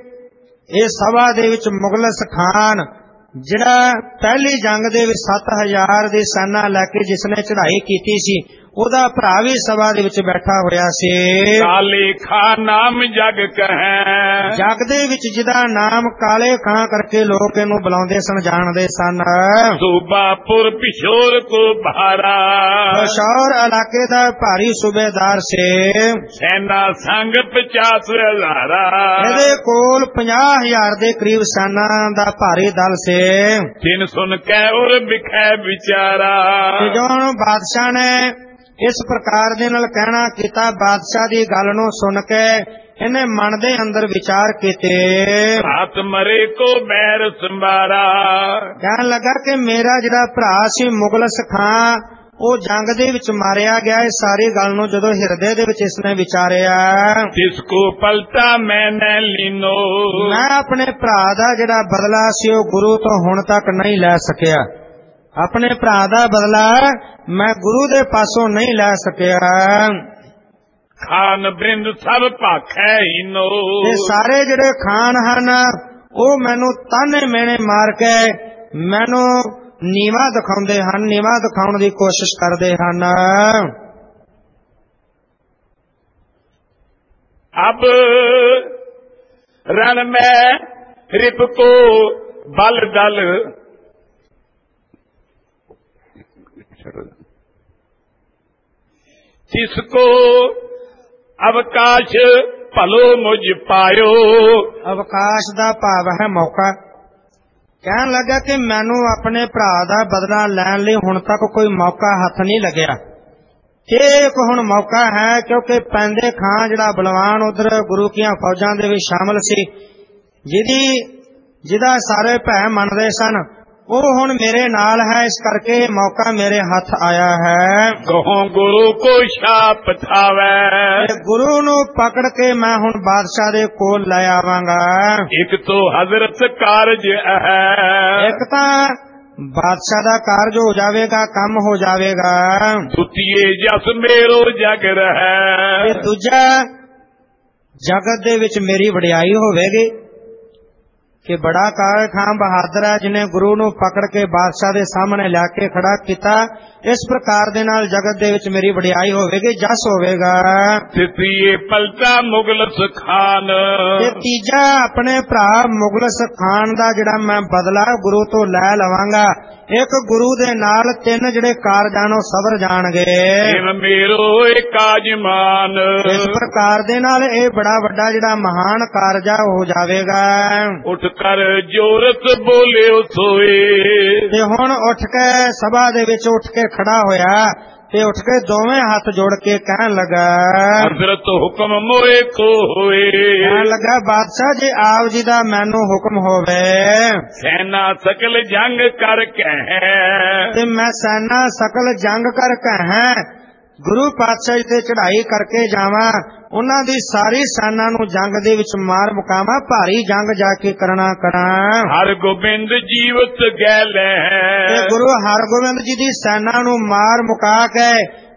Speaker 2: ਇਹ ਸਭਾ ਦੇ ਵਿੱਚ ਮੁਗਲਸ ਖਾਨ ਜਿਹੜਾ ਪਹਿਲੀ ਜੰਗ ਦੇ ਵਿੱਚ ਸੱਤ ਹਜ਼ਾਰ ਦੀ ਸੈਨਾ ਲੈ ਕੇ ਜਿਸਨੇ ਚੜ੍ਹਾਈ ਕੀਤੀ ਸੀ, ਉਹਦਾ ਭਰਾ ਵੀ ਸਭਾ ਦੇ ਵਿੱਚ ਬੈਠਾ ਹੋਇਆ ਸੀ।
Speaker 1: ਕਾਲੇ ਖਾਂ ਨਾਮ ਜਗ ਕਹੈ,
Speaker 2: ਜਗ ਦੇ ਵਿੱਚ ਜਿਹਦਾ ਨਾਮ ਕਾਲੇ ਖਾਂ ਕਰਕੇ ਲੋਕ ਇਹਨੂੰ ਬੁਲਾਉਂਦੇ ਸਨ, ਜਾਣਦੇ ਸਨ।
Speaker 1: ਸੂਬਾਪੁਰ ਪਿਸ਼ੋਰ ਕੋ ਭਾਰਾ,
Speaker 2: ਪਿਸ਼ੌਰ ਇਲਾਕੇ ਦਾ ਭਾਰੀ ਸੂਬੇਦਾਰ ਸੀ।
Speaker 1: ਸੈਨਾ ਸੰਗ ਪਚਾਸ ਹਜ਼ਾਰਾ,
Speaker 2: ਇਹਦੇ ਕੋਲ ਪੰਜਾਹ ਹਜ਼ਾਰ ਦੇ ਕਰੀਬ ਸੈਨਾ ਦਾ ਭਾਰੀ ਦਲ ਸੀ।
Speaker 1: ਤਿੰਨ ਸੁਣ ਕੇ ਔਰ ਵਿਖੇ ਵਿਚਾਰਾ,
Speaker 2: ਜਦੋਂ ਬਾਦਸ਼ਾਹ ਨੇ ਇਸ ਪ੍ਰਕਾਰ ਦੇ ਨਾਲ ਕਹਿਣਾ ਕੀਤਾ, ਬਾਦਸ਼ਾਹ ਦੀ ਗੱਲ ਨੂੰ ਸੁਣ ਕੇ ਇਹਨੇ ਮਨ ਦੇ ਅੰਦਰ ਵਿਚਾਰ ਕੀਤੇ।
Speaker 1: ਰਾਤ ਮਰੇ ਕੋ ਬੈਰ ਸੰਭਾਰਾ,
Speaker 2: ਕਹਿਣ ਲੱਗਾ ਕਿ ਮੇਰਾ ਜਿਹੜਾ ਭਰਾ ਸੀ ਮੁਗਲਸ ਖਾਂ, ਉਹ ਜੰਗ ਦੇ ਵਿੱਚ ਮਾਰਿਆ ਗਿਆ। ਇਸ ਸਾਰੀ ਗੱਲ ਨੂੰ ਜਦੋਂ ਹਿਰਦੇ ਦੇ ਵਿੱਚ ਇਸਨੇ ਵਿਚਾਰਿਆ,
Speaker 1: ਜਿਸ ਕੋ ਪਲਟਾ ਮੈਨੇ ਲੀਨੋ,
Speaker 2: ਮੈਂ ਆਪਣੇ ਭਰਾ ਦਾ ਜਿਹੜਾ ਬਦਲਾ ਸੀ ਉਹ ਗੁਰੂ ਤੋਂ ਹੁਣ ਤੱਕ ਨਹੀਂ ਲੈ ਸਕਿਆ। ਆਪਣੇ ਭਰਾ ਦਾ ਬਦਲਾ ਮੈਂ ਗੁਰੂ ਦੇ ਪਾਸੋਂ ਨਹੀਂ ਲੈ ਸਕਿਆ।
Speaker 1: ਖਾਨ ਬ੍ਰਿੰਦ ਸਭ ਭਾਖੈ ਹੀਨੋ,
Speaker 2: ਇਹ ਸਾਰੇ ਜਿਹੜੇ ਖਾਨ ਹਨ ਉਹ ਮੈਨੂੰ ਤਾਨੇ ਮੇਣੇ ਮਾਰ ਕੇ ਮੈਨੂੰ ਨੀਵਾ ਦਿਖਾਉਂਦੇ ਹਨ, ਨੀਵਾ ਦਿਖਾਉਣ ਦੀ ਕੋਸ਼ਿਸ਼ ਕਰਦੇ ਹਨ।
Speaker 1: ਅਬ ਰਣ ਮੈਂ ਰਿਪਕੋ ਬਲ ਦਲ, ਜਿਸਕੋ ਅਵਕਾਸ਼ ਭਲੋ ਮੁਝ ਪਾਇਓ।
Speaker 2: ਅਵਕਾਸ਼ ਦਾ ਭਾਵ ਹੈ ਮੌਕਾ। ਕਹਿਣ ਲੱਗਾ ਕਿ ਮੈਨੂੰ ਆਪਣੇ ਭਰਾ ਦਾ ਬਦਲਾ ਲੈਣ ਲਈ ਹੁਣ ਤੱਕ ਕੋਈ ਮੌਕਾ ਹੱਥ ਨਹੀਂ ਲੱਗਿਆ। ਇਹ ਇੱਕ ਹੁਣ ਮੌਕਾ ਹੈ, ਕਿਉਂਕਿ ਪੈਂਦੇ ਖਾਂ ਜਿਹੜਾ ਬਲਵਾਨ ਉਧਰ ਗੁਰੂ ਦੀਆਂ ਫੌਜਾਂ ਦੇ ਵਿੱਚ ਸ਼ਾਮਲ ਸੀ, ਜਿਹਦੀ ਜਿਹਦਾ ਸਾਰੇ ਭੈ ਮੰਨਦੇ ਸਨ, ਉਹ ਹੁਣ ਮੇਰੇ ਨਾਲ ਹੈ। ਇਸ ਕਰਕੇ ਮੌਕਾ ਮੇਰੇ ਹੱਥ ਆਇਆ ਹੈ।
Speaker 1: ਕਹੋ ਗੁਰੂ ਕੋ ਛਾਪ ਥਾਵੈ,
Speaker 2: ਗੁਰੂ ਨੂੰ ਪਕੜ ਕੇ ਮੈਂ ਹੁਣ ਬਾਦਸ਼ਾਹ ਦੇ ਕੋਲ ਲੈ ਆਵਾਂਗਾ।
Speaker 1: ਇੱਕ ਤੋਂ ਹਜ਼ਰਤ ਕਾਰਜ ਹੈ,
Speaker 2: ਇੱਕ ਤਾਂ ਬਾਦਸ਼ਾਹ ਦਾ ਕਾਰਜ ਹੋ ਜਾਵੇਗਾ, ਕੰਮ ਹੋ ਜਾਵੇਗਾ।
Speaker 1: ਦੁਤੀਏ ਜਸ ਮੇਰੋ ਜਗ ਰਹਿ,
Speaker 2: ਦੂਜਾ ਜਗਤ ਦੇ ਵਿੱਚ ਮੇਰੀ ਵਡਿਆਈ ਹੋਵੇਗੀ ਕਿ ਬੜਾ ਕਾਲੇ ਖਾਂ ਬਹਾਦਰ ਹੈ, ਜਿਹਨੇ ਗੁਰੂ ਨੂੰ ਪਕੜ ਕੇ ਬਾਦਸ਼ਾਹ ਦੇ ਸਾਹਮਣੇ ਲਿਆ ਕੇ ਖੜਾ ਕੀਤਾ। ਇਸ ਪ੍ਰਕਾਰ ਦੇ ਨਾਲ ਜਗਤ ਦੇ ਵਿੱਚ ਮੇਰੀ ਵਡਿਆਈ ਹੋਵੇਗੀ, ਜਸ ਹੋਵੇਗਾ।
Speaker 1: ਤੀਏ ਪਲਟਾ ਮੁਗਲਸ ਖਾਨ,
Speaker 2: ਤੇ ਤੀਜਾ ਆਪਣੇ ਭਰਾ ਮੁਗਲਸ ਖਾਨ ਦਾ ਜਿਹੜਾ ਮੈਂ ਬਦਲਾ ਗੁਰੂ ਤੋਂ ਲੈ ਲਵਾਂਗਾ। ਇੱਕ ਗੁਰੂ ਦੇ ਨਾਲ ਤਿੰਨ ਜਿਹੜੇ ਕਾਰਜਾਂ ਨੂੰ ਸਬਰ ਜਾਣਗੇ।
Speaker 1: ਮੇਰੋ ਕਾਜਮਾਨ,
Speaker 2: ਇਸ ਪ੍ਰਕਾਰ ਦੇ ਨਾਲ ਇਹ ਬੜਾ ਵੱਡਾ ਜਿਹੜਾ ਮਹਾਨ ਕਾਰਜਾ ਹੋ ਜਾਵੇਗਾ।
Speaker 1: ਉੱਠ ਕਰ ਜੋਰਤ ਬੋਲਿਓ ਸੋਏ,
Speaker 2: ਤੇ ਹੁਣ ਉੱਠ ਕੇ ਸਭਾ ਦੇ ਵਿੱਚ ਉੱਠ ਕੇ ਖੜਾ ਹੋਇਆ ਤੇ ਉੱਠ ਕੇ ਦੋਵੇਂ ਹੱਥ ਜੋੜ ਕੇ ਕਹਿਣ ਲੱਗਾ,
Speaker 1: ਹਜ਼ਰਤ ਹੁਕਮ ਮੋਏ ਕੋ ਹੋਏ।
Speaker 2: ਕਹਿਣ ਲੱਗਾ, ਬਾਦਸ਼ਾਹ ਜੀ ਆਪ ਜੀ ਦਾ ਮੈਨੂੰ ਹੁਕਮ ਹੋਵੇ।
Speaker 1: ਸੈਨਾ ਸਕਲ ਜੰਗ ਕਰ ਕਹਿ,
Speaker 2: ਤੇ ਮੈਂ ਸੈਨਾ ਸਕਲ ਜੰਗ ਕਰ ਕਹਿ ਗੁਰੂ ਪਾਤਸ਼ਾਹ ਜੀ ਤੇ ਚੜ੍ਹਾਈ ਕਰਕੇ ਜਾਵਾਂ, ਉਹਨਾਂ ਦੀ ਸਾਰੀ ਸੈਨਾ ਨੂੰ ਜੰਗ ਦੇ ਵਿੱਚ ਮਾਰ ਮੁਕਾਵਾਂ, ਭਾਰੀ ਜੰਗ ਜਾ ਕੇ ਕਰਨਾ ਕਰਾਂ।
Speaker 1: ਹਰ ਗੋਬਿੰਦ ਜੀਵਤ ਗੈਲ ਹੈ,
Speaker 2: ਤੇ ਗੁਰੂ ਹਰਗੋਬਿੰਦ ਜੀ ਦੀ ਸੈਨਾ ਨੂੰ ਮਾਰ ਮੁਕਾ ਕੇ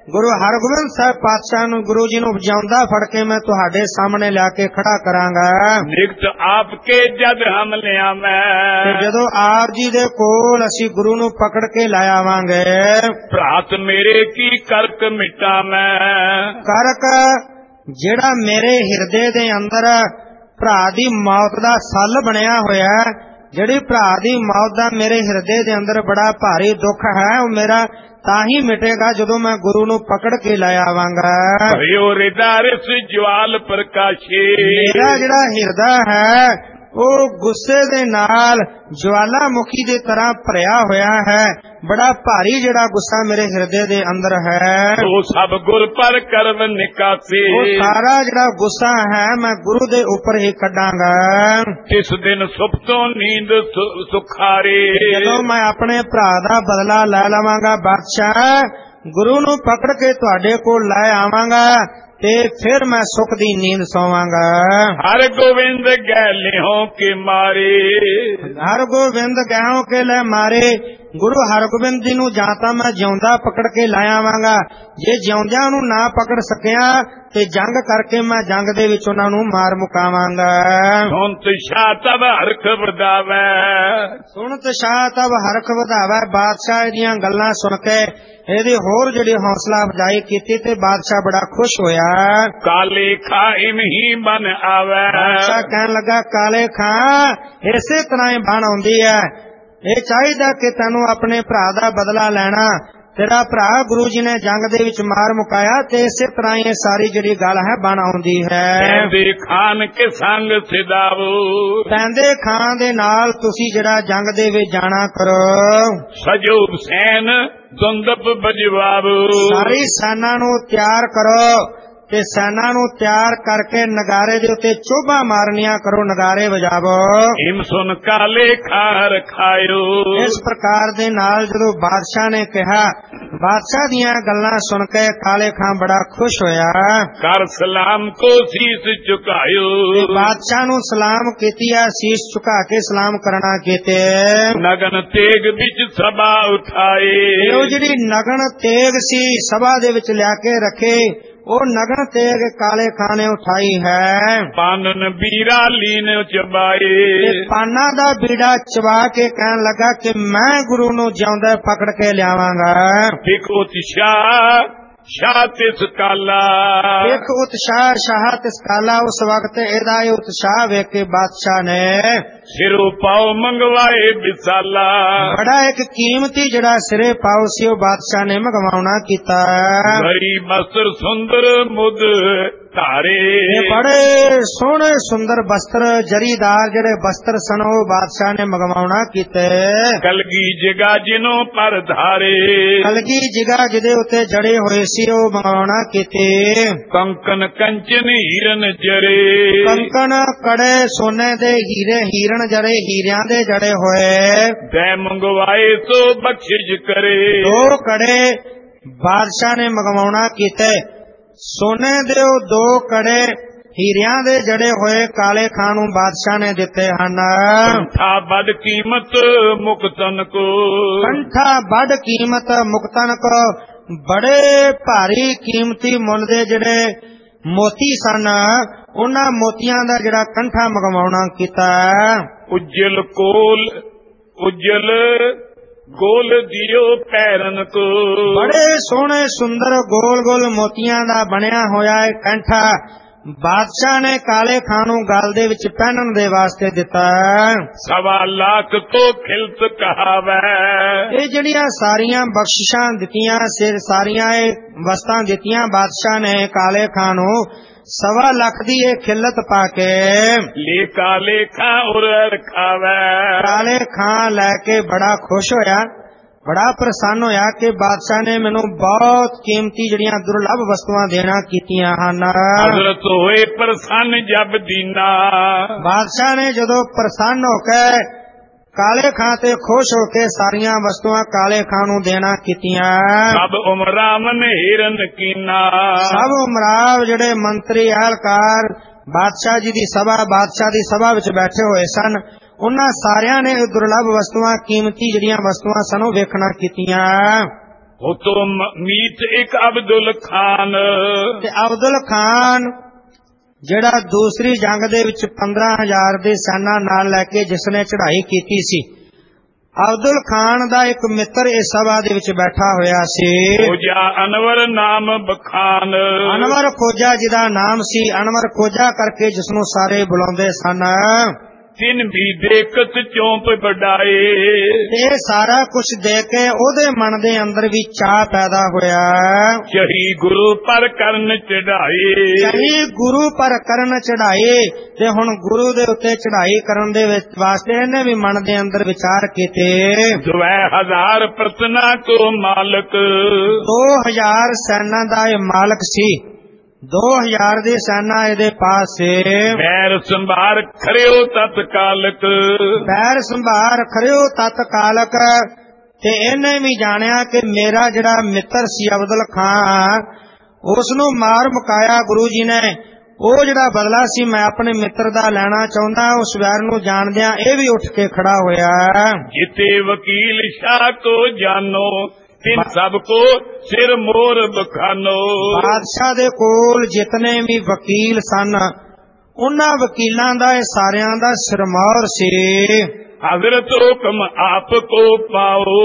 Speaker 2: ਗੁਰੂ ਹਰਗੋਬਿੰਦ ਸਾਹਿਬ ਪਾਤਸ਼ਾਹ ਨੂੰ ਗੁਰੂ ਜੀ ਨੂੰ ਵਜਾਉਂਦਾ ਫੜ ਕੇ ਮੈਂ ਤੁਹਾਡੇ ਸਾਹਮਣੇ ਲਿਆ ਕੇ ਖੜਾ ਕਰਾਂਗਾ।
Speaker 1: ਨਿਕਟ ਆਪਕੇ ਜਦ ਹਮ ਲਿਆਵੇਂ,
Speaker 2: ਤੇ ਜਦੋਂ ਆਪ ਜੀ ਦੇ ਕੋਲ ਅਸੀਂ ਗੁਰੂ ਨੂੰ ਪਕੜ ਕੇ ਲੈ ਆਵਾਂਗੇ।
Speaker 1: ਭਰਾਤ ਮੇਰੇ ਕੀ ਕਰਕ ਮਿਟਾਵੇਂ,
Speaker 2: ਕਰਕ ਜਿਹੜਾ ਮੇਰੇ ਹਿਰਦੇ ਦੇ ਅੰਦਰ ਭਰਾ ਦੀ ਮੌਤ ਦਾ ਸੱਲ ਬਣਿਆ ਹੋਇਆ, ਜਿਹੜੀ ਭਰਾ ਦੀ ਮੌਤ ਦਾ ਮੇਰੇ ਹਿਰਦੇ ਦੇ ਅੰਦਰ ਬੜਾ ਭਾਰੀ ਦੁੱਖ ਹੈ, ਉਹ ਮੇਰਾ ਤਾਂ ਹੀ ਮਿਟੇਗਾ ਜਦੋਂ ਮੈਂ ਗੁਰੂ ਨੂੰ ਪਕੜ ਕੇ ਲੈ ਆਵਾਂਗਾ।
Speaker 1: ਭਇਓ ਹਿਰਦਾ ਰਸ ਜਵਾਲ ਪ੍ਰਕਾਸ਼ੇ,
Speaker 2: ਮੇਰਾ ਜਿਹੜਾ ਹਿਰਦਾ ਹੈ ਉਹ ਗੁੱਸੇ ਦੇ ਨਾਲ ਜਵਾਲਾਮੁਖੀ ਦੀ ਤਰ੍ਹਾਂ ਭਰਿਆ ਹੋਇਆ ਹੈ, ਬੜਾ ਭਾਰੀ ਜਿਹੜਾ ਗੁੱਸਾ ਮੇਰੇ ਹਿਰਦੇ ਦੇ ਅੰਦਰ ਹੈ।
Speaker 1: ਉਹ ਸਭ ਗੁਰ ਪਰ ਕਰਮ ਨਿਕਾਸੇ,
Speaker 2: ਉਹ ਸਾਰਾ ਜਿਹੜਾ ਗੁੱਸਾ ਹੈ ਮੈਂ ਗੁਰੂ ਦੇ ਉੱਪਰ ਹੀ ਕੱਢਾਂਗਾ।
Speaker 1: ਇਸ ਦਿਨ ਸੁਪਤੋਂ ਨੀਂਦ ਸੁਖਾਰੇ,
Speaker 2: ਜਦੋਂ ਮੈਂ ਆਪਣੇ ਭਰਾ ਦਾ ਬਦਲਾ ਲੈ ਲਵਾਂਗਾ ਬਾਦਸ਼ਾਹ, ਗੁਰੂ ਨੂੰ ਪਕੜ ਕੇ ਤੁਹਾਡੇ ਕੋਲ ਲੈ ਆਵਾਂਗਾ ਤੇ ਫਿਰ ਮੈਂ ਸੁਖ ਦੀ ਨੀਂਦ ਸੋਵਾਂਗਾ।
Speaker 1: ਹਰ ਗੋਬਿੰਦ ਗੈ ਲਿਓ ਕੇ ਮਾਰੇ,
Speaker 2: ਹਰ ਗੋਬਿੰਦ ਗਹਿਓ ਕੇ ਲੈ ਮਾਰੇ, ਗੁਰੂ ਹਰਗੋਬਿੰਦ ਜੀ ਨੂੰ ਜਾਂ ਤਾਂ ਮੈਂ ਜਿਉਂਦਾ ਪਕੜ ਕੇ ਲੈ ਆਵਾਂਗਾ, ਜੇ ਜਿਉਂਦਿਆਂ ਨੂੰ ਨਾ ਪਕੜ ਸਕਿਆ ਤੇ ਜੰਗ ਕਰਕੇ ਮੈਂ ਜੰਗ ਦੇ ਵਿੱਚ ਉਹਨਾਂ ਨੂੰ ਮਾਰ ਮੁਕਾਵਾਂਗਾ।
Speaker 1: ਸੁਣਤ ਸ਼ਾਹ ਤਬ ਹਰਖ ਵਧਾਵੇ,
Speaker 2: ਸੁਣਤ ਸ਼ਾਹ ਤਬ ਹਰਖ ਵਧਾਵੇ, ਬਾਦਸ਼ਾਹ ਦੀਆਂ ਗੱਲਾਂ ਸੁਣ ਕੇ ਇਹਦੀ ਹੋਰ ਜਿਹੜੀ ਹੌਸਲਾ ਅਫਜ਼ਾਈ ਕੀਤੀ ਤੇ ਬਾਦਸ਼ਾਹ ਬੜਾ ਖੁਸ਼ ਹੋਇਆ।
Speaker 1: ਕਾਲੇ ਖਾਂ ਇਮ ਹੀ ਬਨ ਆਵੇ,
Speaker 2: ਬਾਦਸ਼ਾਹ ਕਹਿਣ ਲੱਗਾ ਕਾਲੇ ਖਾਂ ਇਸੇ ਤਰ੍ਹਾਂ ਹੀ ਬਣ ਆਉਂਦੀ ਹੈ, ਇਹ ਚਾਹੀਦਾ ਕਿ ਤੈਨੂੰ ਆਪਣੇ ਭਰਾ ਦਾ ਬਦਲਾ ਲੈਣਾ, ਤੇਰਾ ਭਰਾ ਗੁਰੂ ਜੀ ਨੇ ਜੰਗ ਦੇ ਵਿੱਚ ਮਾਰ ਮੁਕਾਇਆ ਤੇ ਇਸੇ ਤਰ੍ਹਾਂ ਇਹ ਸਾਰੀ ਜਿਹੜੀ ਗੱਲ ਹੈ ਬਣ ਆਉਂਦੀ ਹੈ।
Speaker 1: ਪੈਂਦੇ ਖਾਨ ਕੇ ਸੰਗ ਸਿਦਾਵੋ,
Speaker 2: ਪੈਂਦੇ ਖਾਨ ਦੇ ਨਾਲ ਤੁਸੀਂ ਜਿਹੜਾ ਜੰਗ ਦੇ ਵਿੱਚ ਜਾਣਾ ਕਰੋ।
Speaker 1: ਸਜੋ ਸੈਨ ਦੁੰਦਪ ਬਜਵਾਵੋ,
Speaker 2: ਸਾਰੀ ਸੈਨਾ ਨੂੰ ਤਿਆਰ ਕਰੋ ਤੇ ਸੈਨਾ ਨੂੰ ਤਿਆਰ ਕਰਕੇ ਨਗਾਰੇ ਦੇ ਉੱਤੇ ਚੋਭਾ ਮਾਰਨੀਆਂ ਕਰੋ, ਨਗਾਰੇ ਵਜਾਵੋ।
Speaker 1: ਹਿਮ ਸੁਨ ਕਾਲੇ ਖਾਂ ਰਖਾਇਓ,
Speaker 2: ਇਸ ਪ੍ਰਕਾਰ ਦੇ ਨਾਲ ਜਦੋਂ ਬਾਦਸ਼ਾਹ ਨੇ ਕਿਹਾ, ਬਾਦਸ਼ਾਹ ਦੀਆਂ ਗੱਲਾਂ ਸੁਣ ਕੇ ਕਾਲੇ ਖਾਂ ਬੜਾ ਖੁਸ਼ ਹੋਇਆ।
Speaker 1: ਕਰ ਸਲਾਮ ਕੋ ਸੀਸ ਝੁਕਾਇਓ,
Speaker 2: ਬਾਦਸ਼ਾਹ ਨੂੰ ਸਲਾਮ ਕੀਤੀ ਹੈ, ਸੀਸ ਝੁਕਾ ਕੇ ਸਲਾਮ ਕਰਨਾ ਕੀਤੇ।
Speaker 1: ਨਗਨ ਤੇਗ ਵਿੱਚ ਸਭਾ ਉਠਾਏ,
Speaker 2: ਉਹ ਜਿਹੜੀ ਨਗਨ ਤੇਗ ਸੀ ਸਭਾ ਦੇ ਵਿੱਚ ਲਿਆ ਕੇ ਰੱਖੇ, ਉਹ ਨਗਨ ਤੇਗ ਕਾਲੇ ਖਾਂ ਨੇ ਉਠਾਈ ਹੈ।
Speaker 1: ਪਾਨਨ ਬੀਰਾ ਲੀਨ ਚਬਾਏ,
Speaker 2: ਪਾਨਾ ਦਾ ਬੀੜਾ ਚਬਾ ਕੇ ਕਹਿਣ ਲੱਗਾ ਕਿ ਮੈਂ ਗੁਰੂ ਨੂੰ ਜਿਉਂਦਾ ਪਕੜ ਕੇ ਲਿਆਵਾਂਗਾ।
Speaker 1: ਇੱਕ ਉਤਸ਼ਾਹ ਸ਼ਾਹ ਤਿਸ ਕਾਲਾ,
Speaker 2: ਇੱਕ ਉਤਸ਼ਾਹ ਸ਼ਾਹ ਤਿਸ ਕਾਲਾ, ਉਸ ਵਕਤ ਇਹਦਾ ਇਹ ਉਤਸ਼ਾਹ ਵੇਖ ਕੇ ਬਾਦਸ਼ਾਹ ਨੇ
Speaker 1: ਸਿਰੋਂ ਪਾਉ ਮੰਗਵਾਏ ਵਿਸਾਲਾ,
Speaker 2: ਬੜਾ ਇੱਕ ਕੀਮਤੀ ਜਿਹੜਾ ਸਿਰੇ ਪਾਉ ਸੀ ਉਹ ਬਾਦਸ਼ਾਹ ਨੇ ਮੰਗਵਾਉਣਾ ਕੀਤਾ।
Speaker 1: ਗਰੀ ਬਸਤਰ ਸੁੰਦਰ ਮੁਦ ਧਾਰੇ,
Speaker 2: ਬੜੇ ਸੋਹਣੇ ਸੁੰਦਰ ਬਸਤਰ ਜਰੀਦਾਰ ਜਿਹੜੇ ਬਸਤਰ ਸਨ ਉਹ ਬਾਦਸ਼ਾਹ ਨੇ ਮੰਗਵਾਉਣਾ ਕੀਤੇ।
Speaker 1: ਕਲਗੀ ਜਿਗਾ ਜਿਨੋਂ ਪਰ ਧਾਰੇ,
Speaker 2: ਕਲਗੀ ਜਿਗਾ ਜਿਹਦੇ ਉੱਤੇ ਜੜੇ ਹੋਏ ਸੀ ਉਹ ਮੰਗਵਾਉਣਾ ਕੀਤੇ।
Speaker 1: ਕੰਕਨ ਕੰਚਨ ਹੀਰਨ ਜਰੇ,
Speaker 2: ਕੰਕਨ ਕੜੇ ਸੋਨੇ ਦੇ ਹੀਰੇ ਹੀਰਨ ਜੜੇ ਹੀਰਿਆਂ ਦੇ ਜੜੇ ਹੋਏ।
Speaker 1: ਤੈ ਮੰਗਵਾਏ ਸੋ ਬਖਸ਼ਿਸ਼ ਕਰੇ,
Speaker 2: ਦੋ ਕੜੇ ਬਾਦਸ਼ਾਹ ਨੇ ਮੰਗਵਾਉਣਾ ਕੀਤੇ। ਸੋਨੇ ਦੇ ਉਹ ਦੋ ਕੜੇ ਹੀਰਿਆਂ ਦੇ ਜੜੇ ਹੋਏ ਕਾਲੇ ਖਾਂ ਨੂੰ ਬਾਦਸ਼ਾਹ ਨੇ ਦਿੱਤੇ ਹਨ।
Speaker 1: ਕੰਠਾ ਵੱਡ ਕੀਮਤ ਮੁਕਤਨ ਕੋ,
Speaker 2: ਕੰਠਾ ਵੱਡ ਕੀਮਤ ਮੁਕਤਨ ਕੋ, ਬੜੇ ਭਾਰੀ ਕੀਮਤੀ ਮੁੱਲ ਦੇ ਜਿਹੜੇ ਮੋਤੀ ਸਨ ਉਹਨਾਂ ਮੋਤੀਆਂ ਦਾ ਜਿਹੜਾ ਕੰਠਾ ਮੰਗਵਾਉਣਾ ਕੀਤਾ।
Speaker 1: ਉਜਲ ਕੋਲ ਉਜਲ ਗੋਲ ਦਿਓ ਪੈਰਨ ਕੋ,
Speaker 2: ਬੜੇ ਸੋਹਣੇ ਸੁੰਦਰ ਗੋਲ ਗੋਲ ਮੋਤੀਆਂ ਦਾ ਬਣਿਆ ਹੋਇਆ ਇਹ ਕੰਠਾ ਬਾਦਸ਼ਾਹ ਨੇ ਕਾਲੇ ਖਾਂ ਨੂੰ ਗਲ ਦੇ ਵਿੱਚ ਪਹਿਨਣ ਦੇ ਵਾਸਤੇ ਦਿੱਤਾ।
Speaker 1: ਸਵਾ ਲੱਖ ਤੋਂ ਖਿਲਤ ਕਹਾਵੇ,
Speaker 2: ਇਹ ਜਿਹੜੀਆਂ ਸਾਰੀਆਂ ਬਖਸ਼ਿਸ਼ਾਂ ਦਿੱਤੀਆਂ ਸਿਰ ਸਾਰੀਆਂ ਇਹ ਵਸਤਾਂ ਦਿੱਤੀਆਂ ਬਾਦਸ਼ਾਹ ਨੇ ਕਾਲੇ ਖਾਂ ਨੂੰ ਸਵਾ ਲੱਖ ਦੀ ਇਹ ਖਿਲਤ ਪਾ ਕੇ
Speaker 1: ਲੈ ਕਾਲੇ ਖਾਂ ਉਰ ਰਖਾਵੇ।
Speaker 2: ਕਾਲੇ ਖਾਂ ਲੈ ਕੇ ਬੜਾ ਖੁਸ਼ ਹੋਇਆ, ਬੜਾ ਪ੍ਰਸੰਨ ਹੋਇਆ ਕਿ ਬਾਦਸ਼ਾਹ ਨੇ ਮੈਨੂੰ ਬਹੁਤ ਕੀਮਤੀ ਜਿਹੜੀਆਂ ਦੁਰਲੱਭ ਵਸਤੂਆਂ ਦੇਣਾ ਕੀਤੀਆਂ ਹਨ।
Speaker 1: ਹਜ਼ਰਤ ਹੋਏ ਪ੍ਰਸੰਨ ਜਬ ਦੀਨਾ,
Speaker 2: ਬਾਦਸ਼ਾਹ ਨੇ ਜਦੋਂ ਪ੍ਰਸੰਨ ਹੋ ਕੇ ਕਾਲੇ ਖਾਂ ਤੇ ਖੁਸ਼ ਹੋ ਕੇ ਸਾਰੀਆਂ ਵਸਤੂਆਂ ਕਾਲੇ ਖਾਂ ਨੂੰ ਦੇਣਾ ਕੀਤੀਆਂ।
Speaker 1: ਸਭ ਉਮਰਾਵਨ ਹਿਰਨ ਕੀਨਾ,
Speaker 2: ਸਭ ਉਮਰਾਵ ਜਿਹੜੇ ਮੰਤਰੀ ਅਹਲਕਾਰ ਬਾਦਸ਼ਾਹ ਜੀ ਦੀ ਸਭਾ ਬਾਦਸ਼ਾਹ ਦੀ ਸਭਾ ਵਿੱਚ ਬੈਠੇ ਹੋਏ ਸਨ ਉਹਨਾਂ ਸਾਰਿਆਂ ਨੇ ਦੁਰਲੱਭ ਵਸਤੂਆਂ ਕੀਮਤੀ ਜਿਹੜੀਆਂ ਵਸਤੂਆਂ ਸਨ ਉਹ ਵੇਖਣਾ ਕੀਤੀਆਂ।
Speaker 1: ਉਤੋਂ ਮੀਤ ਇੱਕ ਅਬਦੁਲ ਖਾਨ,
Speaker 2: ਤੇ ਅਬਦੁਲ ਖਾਨ ਜਿਹੜਾ ਦੂਸਰੀ ਜੰਗ ਦੇ ਵਿੱਚ ਪੰਦਰਾਂ ਹਜ਼ਾਰ ਦੇ ਸੈਨਾ ਨਾਲ ਲੈ ਕੇ ਜਿਸਨੇ ਚੜ੍ਹਾਈ ਕੀਤੀ ਸੀ, ਅਬਦੁਲ ਖਾਨ ਦਾ ਇੱਕ ਮਿੱਤਰ ਇਸ ਸਭਾ ਦੇ ਵਿੱਚ ਬੈਠਾ ਹੋਇਆ ਸੀ।
Speaker 1: ਖੋਜਾ ਅਨਵਰ ਨਾਮ ਬਖਾਨ,
Speaker 2: ਅਨਵਰ ਖੋਜਾ ਜਿਹਦਾ ਨਾਮ ਸੀ, ਅਨਵਰ ਖੋਜਾ ਕਰਕੇ ਜਿਸਨੂੰ ਸਾਰੇ ਬੁਲਾਉਂਦੇ ਸਨ।
Speaker 1: ਤਿੰਨ ਵੀ ਦੇਖਤ ਚੌਂਪ ਵਡਾਏ,
Speaker 2: ਇਹ ਸਾਰਾ ਕੁਝ ਦੇਖ ਕੇ ਉਹਦੇ ਮਨ ਦੇ ਅੰਦਰ ਵੀ ਚਾਹ ਪੈਦਾ ਹੋਇਆ।
Speaker 1: ਚਹੀ ਗੁਰੂ ਪਰ ਕਰਨ ਚੜਾਏ,
Speaker 2: ਚਹੀ ਗੁਰੂ ਪਰ ਕਰਨ ਚੜਾਏ, ਤੇ ਹੁਣ ਗੁਰੂ ਦੇ ਉੱਤੇ ਚੜਾਈ ਕਰਨ ਦੇ ਵਿੱਚ ਵਾਸਤੇ ਇਹਨੇ ਵੀ ਮਨ ਦੇ ਅੰਦਰ ਵਿਚਾਰ ਕੀਤੇ।
Speaker 1: ਦੁਐ ਹਜ਼ਾਰ ਪ੍ਰਤਨਾ ਕੋ ਮਾਲਕ,
Speaker 2: ਦੋ ਹਜ਼ਾਰ ਸੈਨਾ ਦਾ ਇਹ ਮਾਲਕ ਸੀ, ਦੋ ਹਜ਼ਾਰ ਦੀ ਸੈਨਾ ਇਹਦੇ ਪਾਸ ਸੀ।
Speaker 1: ਬੈਰ ਸੰਭਾਰ ਖਰਿਓ ਤਤਕਾਲਕ,
Speaker 2: ਬੈਰ ਸੰਭਾਰ ਖਰਿਓ ਤਤਕਾਲਕ, ਤੇ ਇਹਨੇ ਵੀ ਜਾਣਿਆ ਕਿ ਮੇਰਾ ਜਿਹੜਾ ਮਿੱਤਰ ਸੀ ਅਬਦੁਲ ਖਾਨ, ਉਸ ਨੂੰ ਮਾਰ ਮੁਕਾਇਆ ਗੁਰੂ ਜੀ ਨੇ। ਉਹ ਜਿਹੜਾ ਬਦਲਾ ਸੀ ਮੈਂ ਆਪਣੇ ਮਿੱਤਰ ਦਾ ਲੈਣਾ ਚਾਹੁੰਦਾ। ਉਸ ਵੈਰ ਨੂੰ ਜਾਣਦਿਆਂ ਇਹ ਵੀ ਉੱਠ ਕੇ ਖੜਾ ਹੋਇਆ।
Speaker 1: ਜਿਤੇ ਵਕੀਲ ਸ਼ਾਹ ਕੋ ਜਾਨੋ, ਤਿਨ ਸਭ ਕੋ ਸਿਰ ਮੋਰ ਬਖਾਨੋ।
Speaker 2: ਬਾਦਸ਼ਾਹ ਦੇ ਕੋਲ ਜਿਤਨੇ ਵੀ ਵਕੀਲ ਸਨ, ਉਹਨਾਂ ਵਕੀਲਾਂ ਦਾ ਇਹ ਸਾਰਿਆਂ ਦਾ ਸਿਰਮੌਰ ਸੀ।
Speaker 1: ਹਜ਼ਰਤ ਹੁਕਮ ਆਪ ਕੋ ਪਾਓ,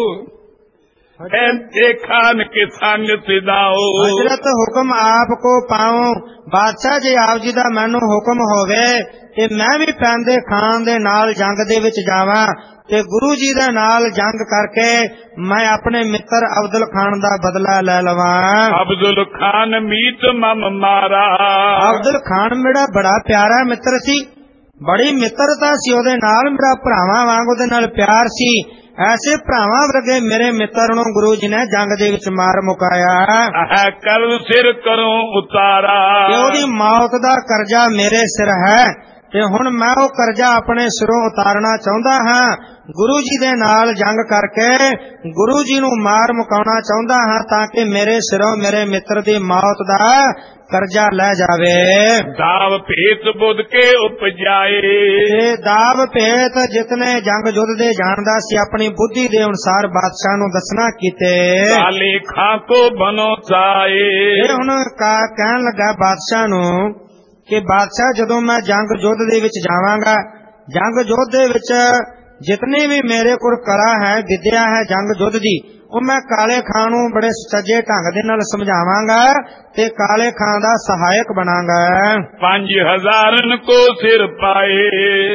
Speaker 1: ਖਾਨ ਕੇ ਸੰਗ ਸਿਦਾਓ।
Speaker 2: ਹਜ਼ਰਤ ਹੁਕਮ ਆਪ ਕੋ ਪਾਓ, ਬਾਦਸ਼ਾਹ ਜੀ ਆਪ ਜੀ ਦਾ ਮੈਨੂੰ ਹੁਕਮ ਹੋਵੇ ਤੇ ਮੈਂ ਵੀ ਪੈਂਦੇ ਖਾਨ ਦੇ ਨਾਲ ਜੰਗ ਦੇ ਵਿੱਚ ਜਾਵਾਂ, ਤੇ ਗੁਰੂ ਜੀ ਦੇ ਨਾਲ ਜੰਗ ਕਰਕੇ ਮੈਂ ਆਪਣੇ ਮਿੱਤਰ ਅਬਦੁਲ ਖਾਨ ਦਾ ਬਦਲਾ ਲੈ ਲਵਾਂ।
Speaker 1: ਅਬਦੁਲ ਖਾਨ ਮੀਤ ਮਮ ਮਾਰਾ,
Speaker 2: ਅਬਦੁਲ ਖਾਨ ਮੇਰਾ ਬੜਾ ਪਿਆਰਾ ਮਿੱਤਰ ਸੀ, ਬੜੀ ਮਿੱਤਰਤਾ ਸੀ ਉਹਦੇ ਨਾਲ, ਮੇਰਾ ਭਰਾਵਾਂ ਵਾਂਗ ਉਹਦੇ ਨਾਲ ਪਿਆਰ ਸੀ। ਐਸੇ ਭਰਾਵਾਂ ਵਰਗੇ ਮੇਰੇ ਮਿੱਤਰ ਨੂੰ ਗੁਰੂ ਜੀ ਨੇ ਜੰਗ ਦੇ ਵਿੱਚ ਮਾਰ ਮੁਕਾਇਆ।
Speaker 1: ਹੈ ਕਰ ਸਿਰ ਕਰੋ ਉਤਾਰਾ,
Speaker 2: ਤੇ ਉਹਦੀ ਮੌਤ ਦਾ ਕਰਜ਼ਾ ਮੇਰੇ ਸਿਰ ਹੈ, ਤੇ ਹੁਣ ਮੈਂ ਉਹ ਕਰਜ਼ਾ ਆਪਣੇ ਸਿਰੋਂ ਉਤਾਰਨਾ ਚਾਹੁੰਦਾ ਹਾਂ। ਗੁਰੂ ਜੀ ਦੇ ਨਾਲ ਜੰਗ ਕਰਕੇ ਗੁਰੂ ਜੀ ਨੂੰ ਮਾਰ ਮੁਕਾਉਣਾ ਚਾਹੁੰਦਾ ਹਾਂ, ਤਾਂ ਕਿ ਮੇਰੇ ਸਿਰੋਂ ਮੇਰੇ ਮਿੱਤਰ ਦੀ ਮੌਤ ਦਾ ਕਰਜ਼ਾ ਲੈ ਜਾਵੇ।
Speaker 1: ਦਾਵ ਭੇਤ ਬੁੱਧ ਕੇ ਉਪਜਾਏ,
Speaker 2: ਇਹ ਦਾਵ ਭੇਤ ਜਿਤਨੇ ਜੰਗ ਯੁੱਧ ਦੇ ਜਾਣਦਾ ਸੀ ਆਪਣੀ ਬੁੱਧੀ ਦੇ ਅਨੁਸਾਰ ਬਾਦਸ਼ਾਹ ਨੂੰ ਦੱਸਣਾ ਕੀਤੇ।
Speaker 1: ਕਾਲੇ ਖਾਂ ਕੋ ਬਨੋ ਸਾਏ,
Speaker 2: ਇਹ ਹੁਣ ਕਹਿਣ ਲੱਗਾ ਬਾਦਸ਼ਾਹ ਨੂੰ ਕਿ ਬਾਦਸ਼ਾਹ ਜਦੋਂ ਮੈਂ ਜੰਗ ਯੁੱਧ ਦੇ ਵਿੱਚ ਜਾਵਾਂਗਾ, ਜੰਗ ਯੁੱਧ ਦੇ ਵਿੱਚ ਜਿਤਨੀ ਵੀ ਮੇਰੇ ਕੋਲ ਕਲਾ ਹੈ, ਵਿਦਿਆ ਹੈ ਜੰਗ ਯੁੱਧ ਦੀ, ਉਹ ਮੈਂ ਕਾਲੇ ਖਾਂ ਨੂੰ ਬੜੇ ਸੁਚੱਜੇ ਢੰਗ ਦੇ ਨਾਲ ਸਮਝਾਵਾਂਗਾ ਤੇ ਕਾਲੇ ਖਾਂ ਦਾ ਸਹਾਇਕ ਬਣਾਂਗਾ।
Speaker 1: ਪੰਜ ਹਜ਼ਾਰਨ ਕੋ ਸਿਰ ਪਾਏ,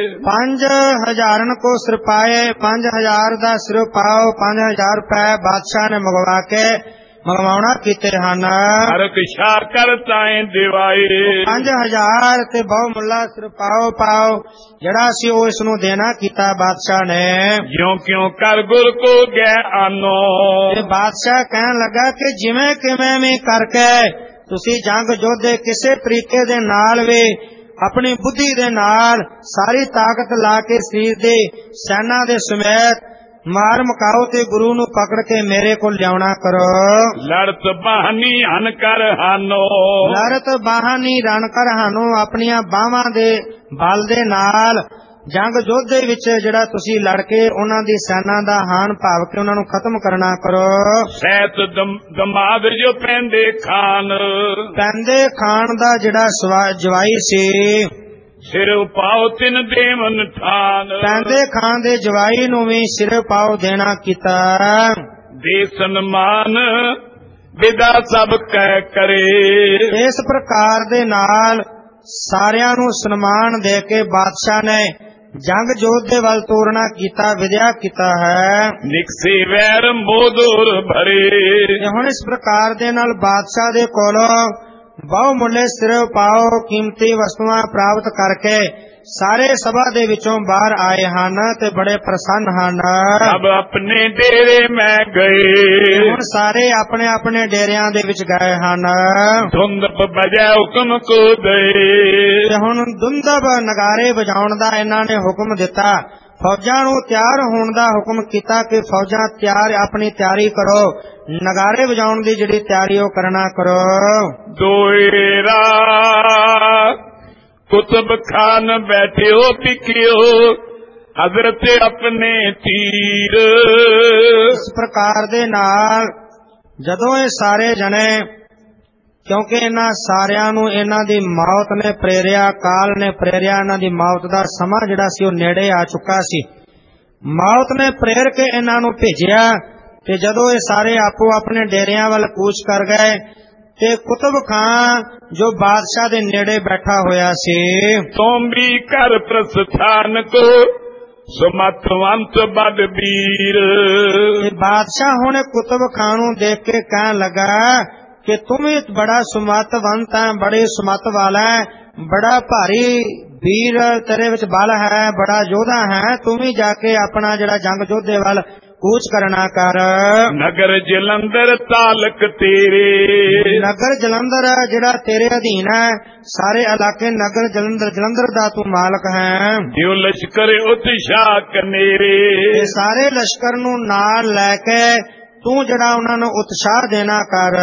Speaker 2: ਪੰਜ ਹਜ਼ਾਰਨ ਕੋ ਸਿਰ ਪਾਏ, ਪੰਜ ਹਜ਼ਾਰ ਦਾ ਸਿਰ ਪਾਓ। ਪੰਜ ਹਜ਼ਾਰ ਰੁਪਏ ਬਾਦਸ਼ਾਹ ਨੇ ਮੰਗਵਾ ਕੇ ਮੰਗਵਾਉਣਾ ਕੀਤੇ ਹਨ।
Speaker 1: ਹਰਕ ਸ਼ਾਹ ਕਰ ਤਾਏ ਦਿਵਾਏ,
Speaker 2: ਪੰਜ ਹਜ਼ਾਰ ਤੇ ਬਹੁ ਮੁੱਲਾ ਸਿਰ ਪਾਓ ਪਾਓ ਜਿਹੜਾ ਸੀ ਉਹ ਇਸ ਨੂੰ ਦੇਣਾ ਕੀਤਾ ਬਾਦਸ਼ਾਹ ਨੇ।
Speaker 1: ਜਿਉਂ ਕਿਉਂ ਕਰ ਗੁਰ ਕੋ ਗੈ ਆਨੋ,
Speaker 2: ਤੇ ਬਾਦਸ਼ਾਹ ਕਹਿਣ ਲੱਗਾ ਕਿ ਜਿਵੇਂ ਕਿਵੇਂ ਵੀ ਕਰਕੇ ਤੁਸੀਂ ਜੰਗ ਯੁੱਧ ਦੇ ਕਿਸੇ ਤਰੀਕੇ ਦੇ ਨਾਲ ਵੀ ਆਪਣੀ ਬੁੱਧੀ ਦੇ ਨਾਲ ਸਾਰੀ ਤਾਕਤ ਲਾ ਕੇ ਸਰੀਰ ਦੇ ਸੈਨਾ ਦੇ ਸਮੇਤ ਮਾਰ ਮੁਕਾਓ ਤੇ ਗੁਰੂ ਨੂੰ ਪਕੜ ਕੇ ਮੇਰੇ ਕੋਲ ਲਿਆਉਣਾ ਕਰੋ।
Speaker 1: ਲੜਤ ਬਾਹਨੀ ਹਨ ਕਰ ਹਾਨੋ,
Speaker 2: ਲੜਤ ਬਾਹਨੀ ਰਨ ਕਰ ਹਾਨੋ, ਆਪਣੀਆਂ ਬਾਹਾਂ ਦੇ ਬਲ ਦੇ ਨਾਲ ਜੰਗ ਯੁੱਧ ਦੇ ਵਿੱਚ ਜਿਹੜਾ ਤੁਸੀਂ ਲੜ ਕੇ ਉਹਨਾਂ ਦੀ ਸੈਨਾ ਦਾ ਹਾਨ ਭਾਵ ਕੇ ਉਹਨਾਂ ਨੂੰ ਖਤਮ ਕਰਨਾ ਕਰੋ।
Speaker 1: ਸੈਤ ਦਮਾਦ ਜੋ ਪੈਂਦੇ ਖਾਨ,
Speaker 2: ਪੈਂਦੇ ਖਾਨ ਦਾ ਜਿਹੜਾ ਜਵਾਈ ਸੀ,
Speaker 1: ਸਿਰ ਪਾਓ ਤਿੰਨ ਦੇਵਨ ਠਾਨ, ਪੈਂਦੇ
Speaker 2: ਖਾਨ ਦੇ ਜਵਾਈ ਨੂੰ ਵੀ ਸਿਰ ਪਾਓ ਦੇਣਾ ਕੀਤਾ।
Speaker 1: ਦੇ ਸਨਮਾਨ ਵਿਦਾ ਸਭ ਕਹਿ ਕਰੇ,
Speaker 2: ਇਸ ਪ੍ਰਕਾਰ ਦੇ ਨਾਲ ਸਾਰਿਆਂ ਨੂੰ ਸਨਮਾਨ ਦੇ ਕੇ ਬਾਦਸ਼ਾਹ ਨੇ ਜੰਗ ਯੁੱਧ ਦੇ ਵੱਲ ਤੋਰਨਾ ਕੀਤਾ, ਵਿਦਿਆ ਕੀਤਾ ਹੈ।
Speaker 1: ਨਿਕਸੇ ਵੈਰ ਮੋਦੁਰ ਭਰੇ,
Speaker 2: ਹੁਣ ਇਸ ਪ੍ਰਕਾਰ ਦੇ ਨਾਲ ਬਾਦਸ਼ਾਹ ਦੇ ਕੋਲੋਂ ਬਹੁ ਮੁੱਲੇ ਸਿਰ ਪਾਓ ਕੀਮਤੀ ਵਸਤੂਆਂ ਪ੍ਰਾਪਤ ਕਰਕੇ ਸਾਰੇ ਸਭਾ ਦੇ ਵਿੱਚੋਂ ਬਾਹਰ ਆਏ ਹਨ ਤੇ ਬੜੇ ਪ੍ਰਸੰਨ ਹਨ।
Speaker 1: ਸਭ ਆਪਣੇ ਡੇਰੇ ਮੈਂ ਗਏ,
Speaker 2: ਹੁਣ ਸਾਰੇ ਆਪਣੇ ਆਪਣੇ ਡੇਰਿਆਂ ਦੇ ਵਿੱਚ ਗਏ ਹਨ।
Speaker 1: ਧੁੰਦਬ ਬਜੈ ਹੁਕਮ ਕੋ ਦੇ,
Speaker 2: ਤੇ ਹੁਣ ਧੁੰਦਬ ਨਗਾਰੇ ਵਜਾਉਣ ਦਾ ਇਹਨਾਂ ਨੇ ਹੁਕਮ ਦਿੱਤਾ। ਫੌਜਾਂ ਨੂੰ ਤਿਆਰ ਹੋਣ ਦਾ ਹੁਕਮ ਕੀਤਾ ਕਿ ਫੌਜਾਂ ਤਿਆਰ ਆਪਣੀ ਤਿਆਰੀ ਕਰੋ, ਨਗਾਰੇ ਵਜਾਉਣ ਦੀ ਜਿਹੜੀ ਤਿਆਰੀ ਉਹ ਕਰਨਾ ਕਰੋ।
Speaker 1: ਦੋਏਰਾ ਕੁਤਬ ਖਾਨ ਬੈਠਿਓ ਪਿਕਿਓ, ਹਜ਼ਰਤ ਆਪਣੇ ਤੀਰ,
Speaker 2: ਇਸ ਪ੍ਰਕਾਰ ਦੇ ਨਾਲ ਜਦੋਂ ਇਹ ਸਾਰੇ ਜਣੇ, ਕਿਉਂਕਿ ਇਹਨਾਂ ਸਾਰਿਆਂ ਨੂੰ ਇਹਨਾਂ ਦੀ ਮੌਤ ਨੇ ਪ੍ਰੇਰਿਆ, ਕਾਲ ਨੇ ਪ੍ਰੇਰਿਆ, ਇਹਨਾਂ ਦੀ ਮੌਤ ਦਾ ਸਮਾਂ ਜਿਹੜਾ ਸੀ ਉਹ ਨੇੜੇ ਆ ਚੁੱਕਾ ਸੀ। ਮੌਤ ਨੇ ਪ੍ਰੇਰ ਕੇ ਇਹਨਾਂ ਨੂੰ ਭੇਜਿਆ ਤੇ ਜਦੋਂ ਇਹ ਸਾਰੇ ਆਪੋ ਆਪਣੇ ਡੇਰਿਆਂ ਵੱਲ ਕੂਚ ਕਰ ਗਏ ਤੇ ਕੁਤਬ ਖਾਂ ਜੋ ਬਾਦਸ਼ਾਹ ਦੇ ਨੇੜੇ ਬੈਠਾ ਹੋਇਆ ਸੀ,
Speaker 1: ਤੁਮ ਵੀ ਕਰ ਪ੍ਰਸਥਾਨ ਕੋ ਸੁਮਤਵੰਤ ਬਦ ਵੀਰ।
Speaker 2: ਬਾਦਸ਼ਾਹ ਹੁਣ ਕੁਤਬ ਖਾਂ ਨੂੰ ਦੇਖ ਕੇ ਕਹਿਣ ਲੱਗਾ ਕਿ तुम बड़ा सुमतवंत है, बड़े सुमत वाला है, बड़ा भारी वीर तेरे विच बल है, बड़ा योद्धा है, तुम ही जाके अपना जड़ा जंग योद्धे वाल कूच करना कर।
Speaker 1: नगर जलंधर तालक तेरे,
Speaker 2: नगर जलंधर जड़ा तेरे अधीन है, सारे इलाके नगर जलंधर, जलंधर दा तू मालक है।
Speaker 1: जो लश्कर उत्साह कनेरे,
Speaker 2: सारे लश्कर नू नाल लैके तू जड़ा उन्होंने उत्साह देना कर।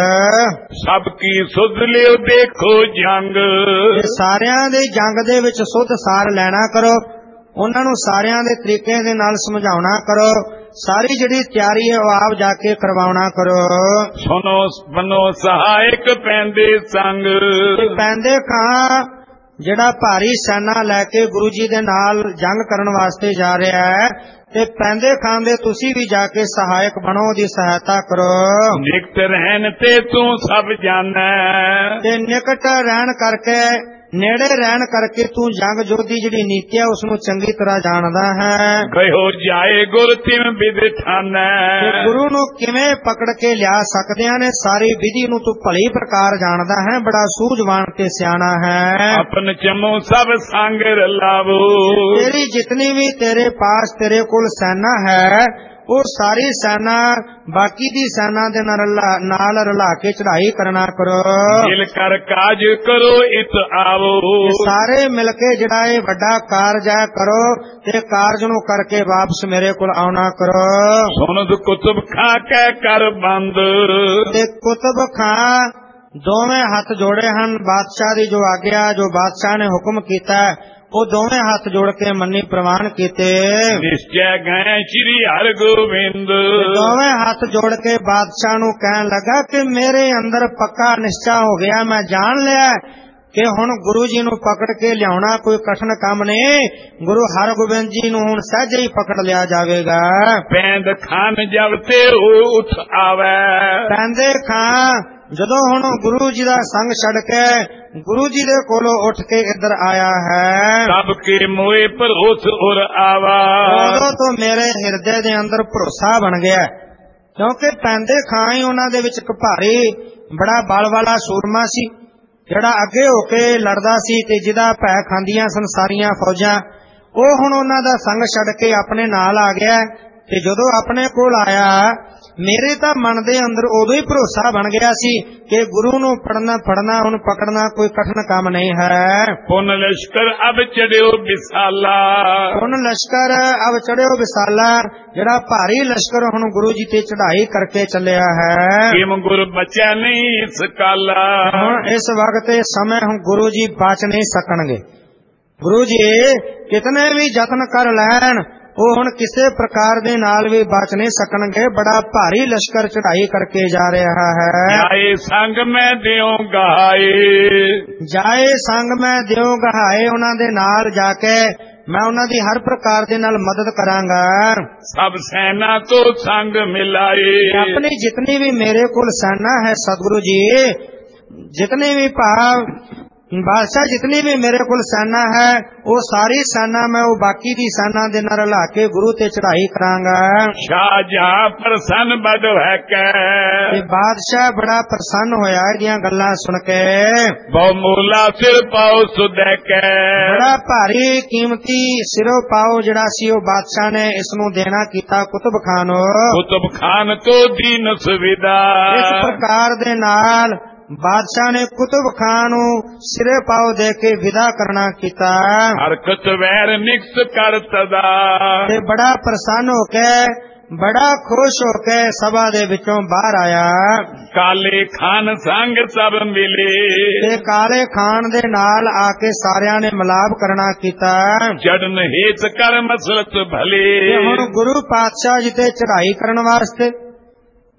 Speaker 1: सबकी सुध लियो देखो जंग,
Speaker 2: सारियां दे जंग दे विच सुध सार लेना करो, उन्होंने सारियां दे तरीके दे नाल समझाउणा करो, सारी जिहड़ी तैयारी है वो आप जाके करवाउणा करो।
Speaker 1: सुनो बनो सहायक पैंदे संग,
Speaker 2: पैंदे खां जिहड़ा भारी सेना लैके गुरु जी दे नाल जंग करन वास्ते जा रहा है ते पैंदे खान दे तुसी भी जाके सहायक बनो, दी सहायता करो।
Speaker 1: निकट रहन ते तू सब जाना,
Speaker 2: ते निकट रहन करके नेड़े रहन करके तू जंग जोधी जिहड़ी नीति है उसनू चंगी तरह जानदा है।
Speaker 1: कहो जाए गुर तिम विधि ठाना,
Speaker 2: गुरु नू किवें पकड़ के लिया सकदे ने, सारी विधि नू तू भली प्रकार जानदा है, बड़ा सूझवान ते सियाणा है।
Speaker 1: अपन चमो सब संग रलावो,
Speaker 2: तेरी जितनी भी तेरे पास तेरे कोल सेना है वो सारी सेना बाकी दी सेना दे नाल रला के चढ़ाई करना करो।
Speaker 1: मिल कर काज करो इत आवो,
Speaker 2: सारे मिलके जड़ा ये बड़ा कारज है करो ते कारज नू करके वापस मेरे कोल आना करो।
Speaker 1: सुनद कुतुब खां कै कर बंद,
Speaker 2: ते कुतुब खां दोवें हाथ जोड़े हन, बादशाह दी जो आज्ञा, जो बादशाह ने हुक्म कीता वो दोवें हाथ जोड़ के मन्नी प्रवान कीते।
Speaker 1: निश्चय गए श्री हर गोविंद,
Speaker 2: दोवें हाथ जोड़ के बादशाह नू कहन लगा कि मेरे अंदर पक्का निश्चय हो गया, मैं जान लिया कि हुण गुरु जी नू पकड़ के लियाउणा कोई कठिन काम नहीं, गुरु हर गोबिंद जी नू हुण सहज ही पकड़ लिया जावेगा।
Speaker 1: पैंद खान जब ते उठ आवे,
Speaker 2: पैंदे खां जदों हुण गुरु जी दा संग छड़ के गुरु जी दे कोलों उठ के इधर आया है,
Speaker 1: सब के मोए पर उस उर आवा,
Speaker 2: उदों तो मेरे हिरदे दे अंदर भरोसा बन गया, क्योंकि पैंदे खां ही उन्हां दे विच इक भारी बड़ा बल वाला सूरमा सी, जिहड़ा अगे होके लड़दा सी ते जिहदा भै खांदियां सन सारियां फौजां, ओह हुण उन्हां दा संग छड़ के अपने नाल आ गया। ते जदों अपने कोल आया मेरे तां मन दे अंदर उदों ही भरोसा बन गया सी कि गुरु नू पढ़ना पढ़ना हुण पकड़ना कोई कठिन काम नहीं है।
Speaker 1: पुन लश्कर अब चढ़ियो विसाला,
Speaker 2: पुन लश्कर अब चढ़ियो विसाला, जिहड़ा भारी लश्कर हुण गुरु जी ते चढ़ाई करके चलिया है।
Speaker 1: किम गुरु बचा नहीं इस काला,
Speaker 2: हुण इस वक्त समय हुण गुरु जी बच नहीं सकणगे। गुरु जी कितने भी यत्न कर लैण वो हुण किसी प्रकार दे नाल भी बच नहीं सकणगे, बड़ा भारी लश्कर चढ़ाई करके जा रहा है।
Speaker 1: जाए संग में दियो गहाए,
Speaker 2: जाए संग में दियो गहाए, उन्हां दे नाल जाके मैं उन्हां दी हर प्रकार दे नाल मदद करांगा।
Speaker 1: सब सेना को संग मिलाए,
Speaker 2: अपनी जितनी भी मेरे कोल सेना है सतगुरु जी, जितनी भी भाव बादशाह जितनी भी मेरे कोल सेना है वो सारी सेना मैं वो बाकी दी सेना दे नाल रला के गुरु ते चढ़ाई करांगा।
Speaker 1: शाहजहां प्रसन्न बड़ है के,
Speaker 2: बादशाह बड़ा प्रसन्न होया इहदियां गल्लां सुन के।
Speaker 1: बहुमूला सिर पाओ सुदे के,
Speaker 2: बड़ा भारी कीमती सिरों पाओ जिहड़ा सी वो बादशाह ने इसनू देना कीता कुतुब खान
Speaker 1: कुतुब खान को दीन सुविधा।
Speaker 2: इस प्रकार दे नाल बादशाह ने कुतुब खान सिरे पाओ दे के विदा करना कीता।
Speaker 1: हरकत वैर निक्स कर तदा,
Speaker 2: ते बड़ा प्रसन्न होके बड़ा खुश होके सभा दे विचों बाहर आया।
Speaker 1: काले खान संग सब मिले,
Speaker 2: ते काले खान दे नाल आके सारियां ने मिलाप करना कीता।
Speaker 1: चढ़न हेत कर मसलत भले,
Speaker 2: हुण गुरु पातशाह जी ते चढ़ाई करन वास्ते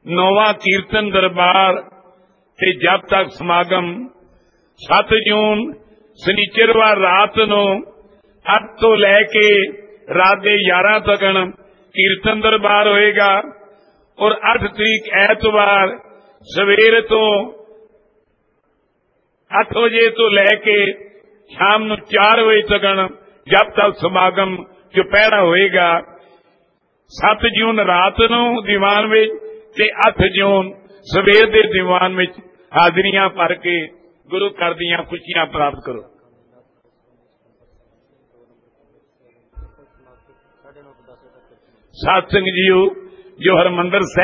Speaker 1: नौवां कीर्तन दरबार ते जब तक समागम सत्त जून शनिचरवार रात नूं अठ तो लैके रात दे ग्यारह तकन कीर्तन दरबार होएगा और अठ तरीक ऐतवार सवेर तो अठ बजे तो लैके शाम नूं चार बजे तकन जब तक समागम चुपहरा होएगा। सत्त जून रात नूं दीवान विच ते अठ जून सवेर दे दीवान विच हाजरियां भर के गुरु घर दीयां खुशियां प्राप्त करो। साध संग जीओ जो हरमंदर साहिब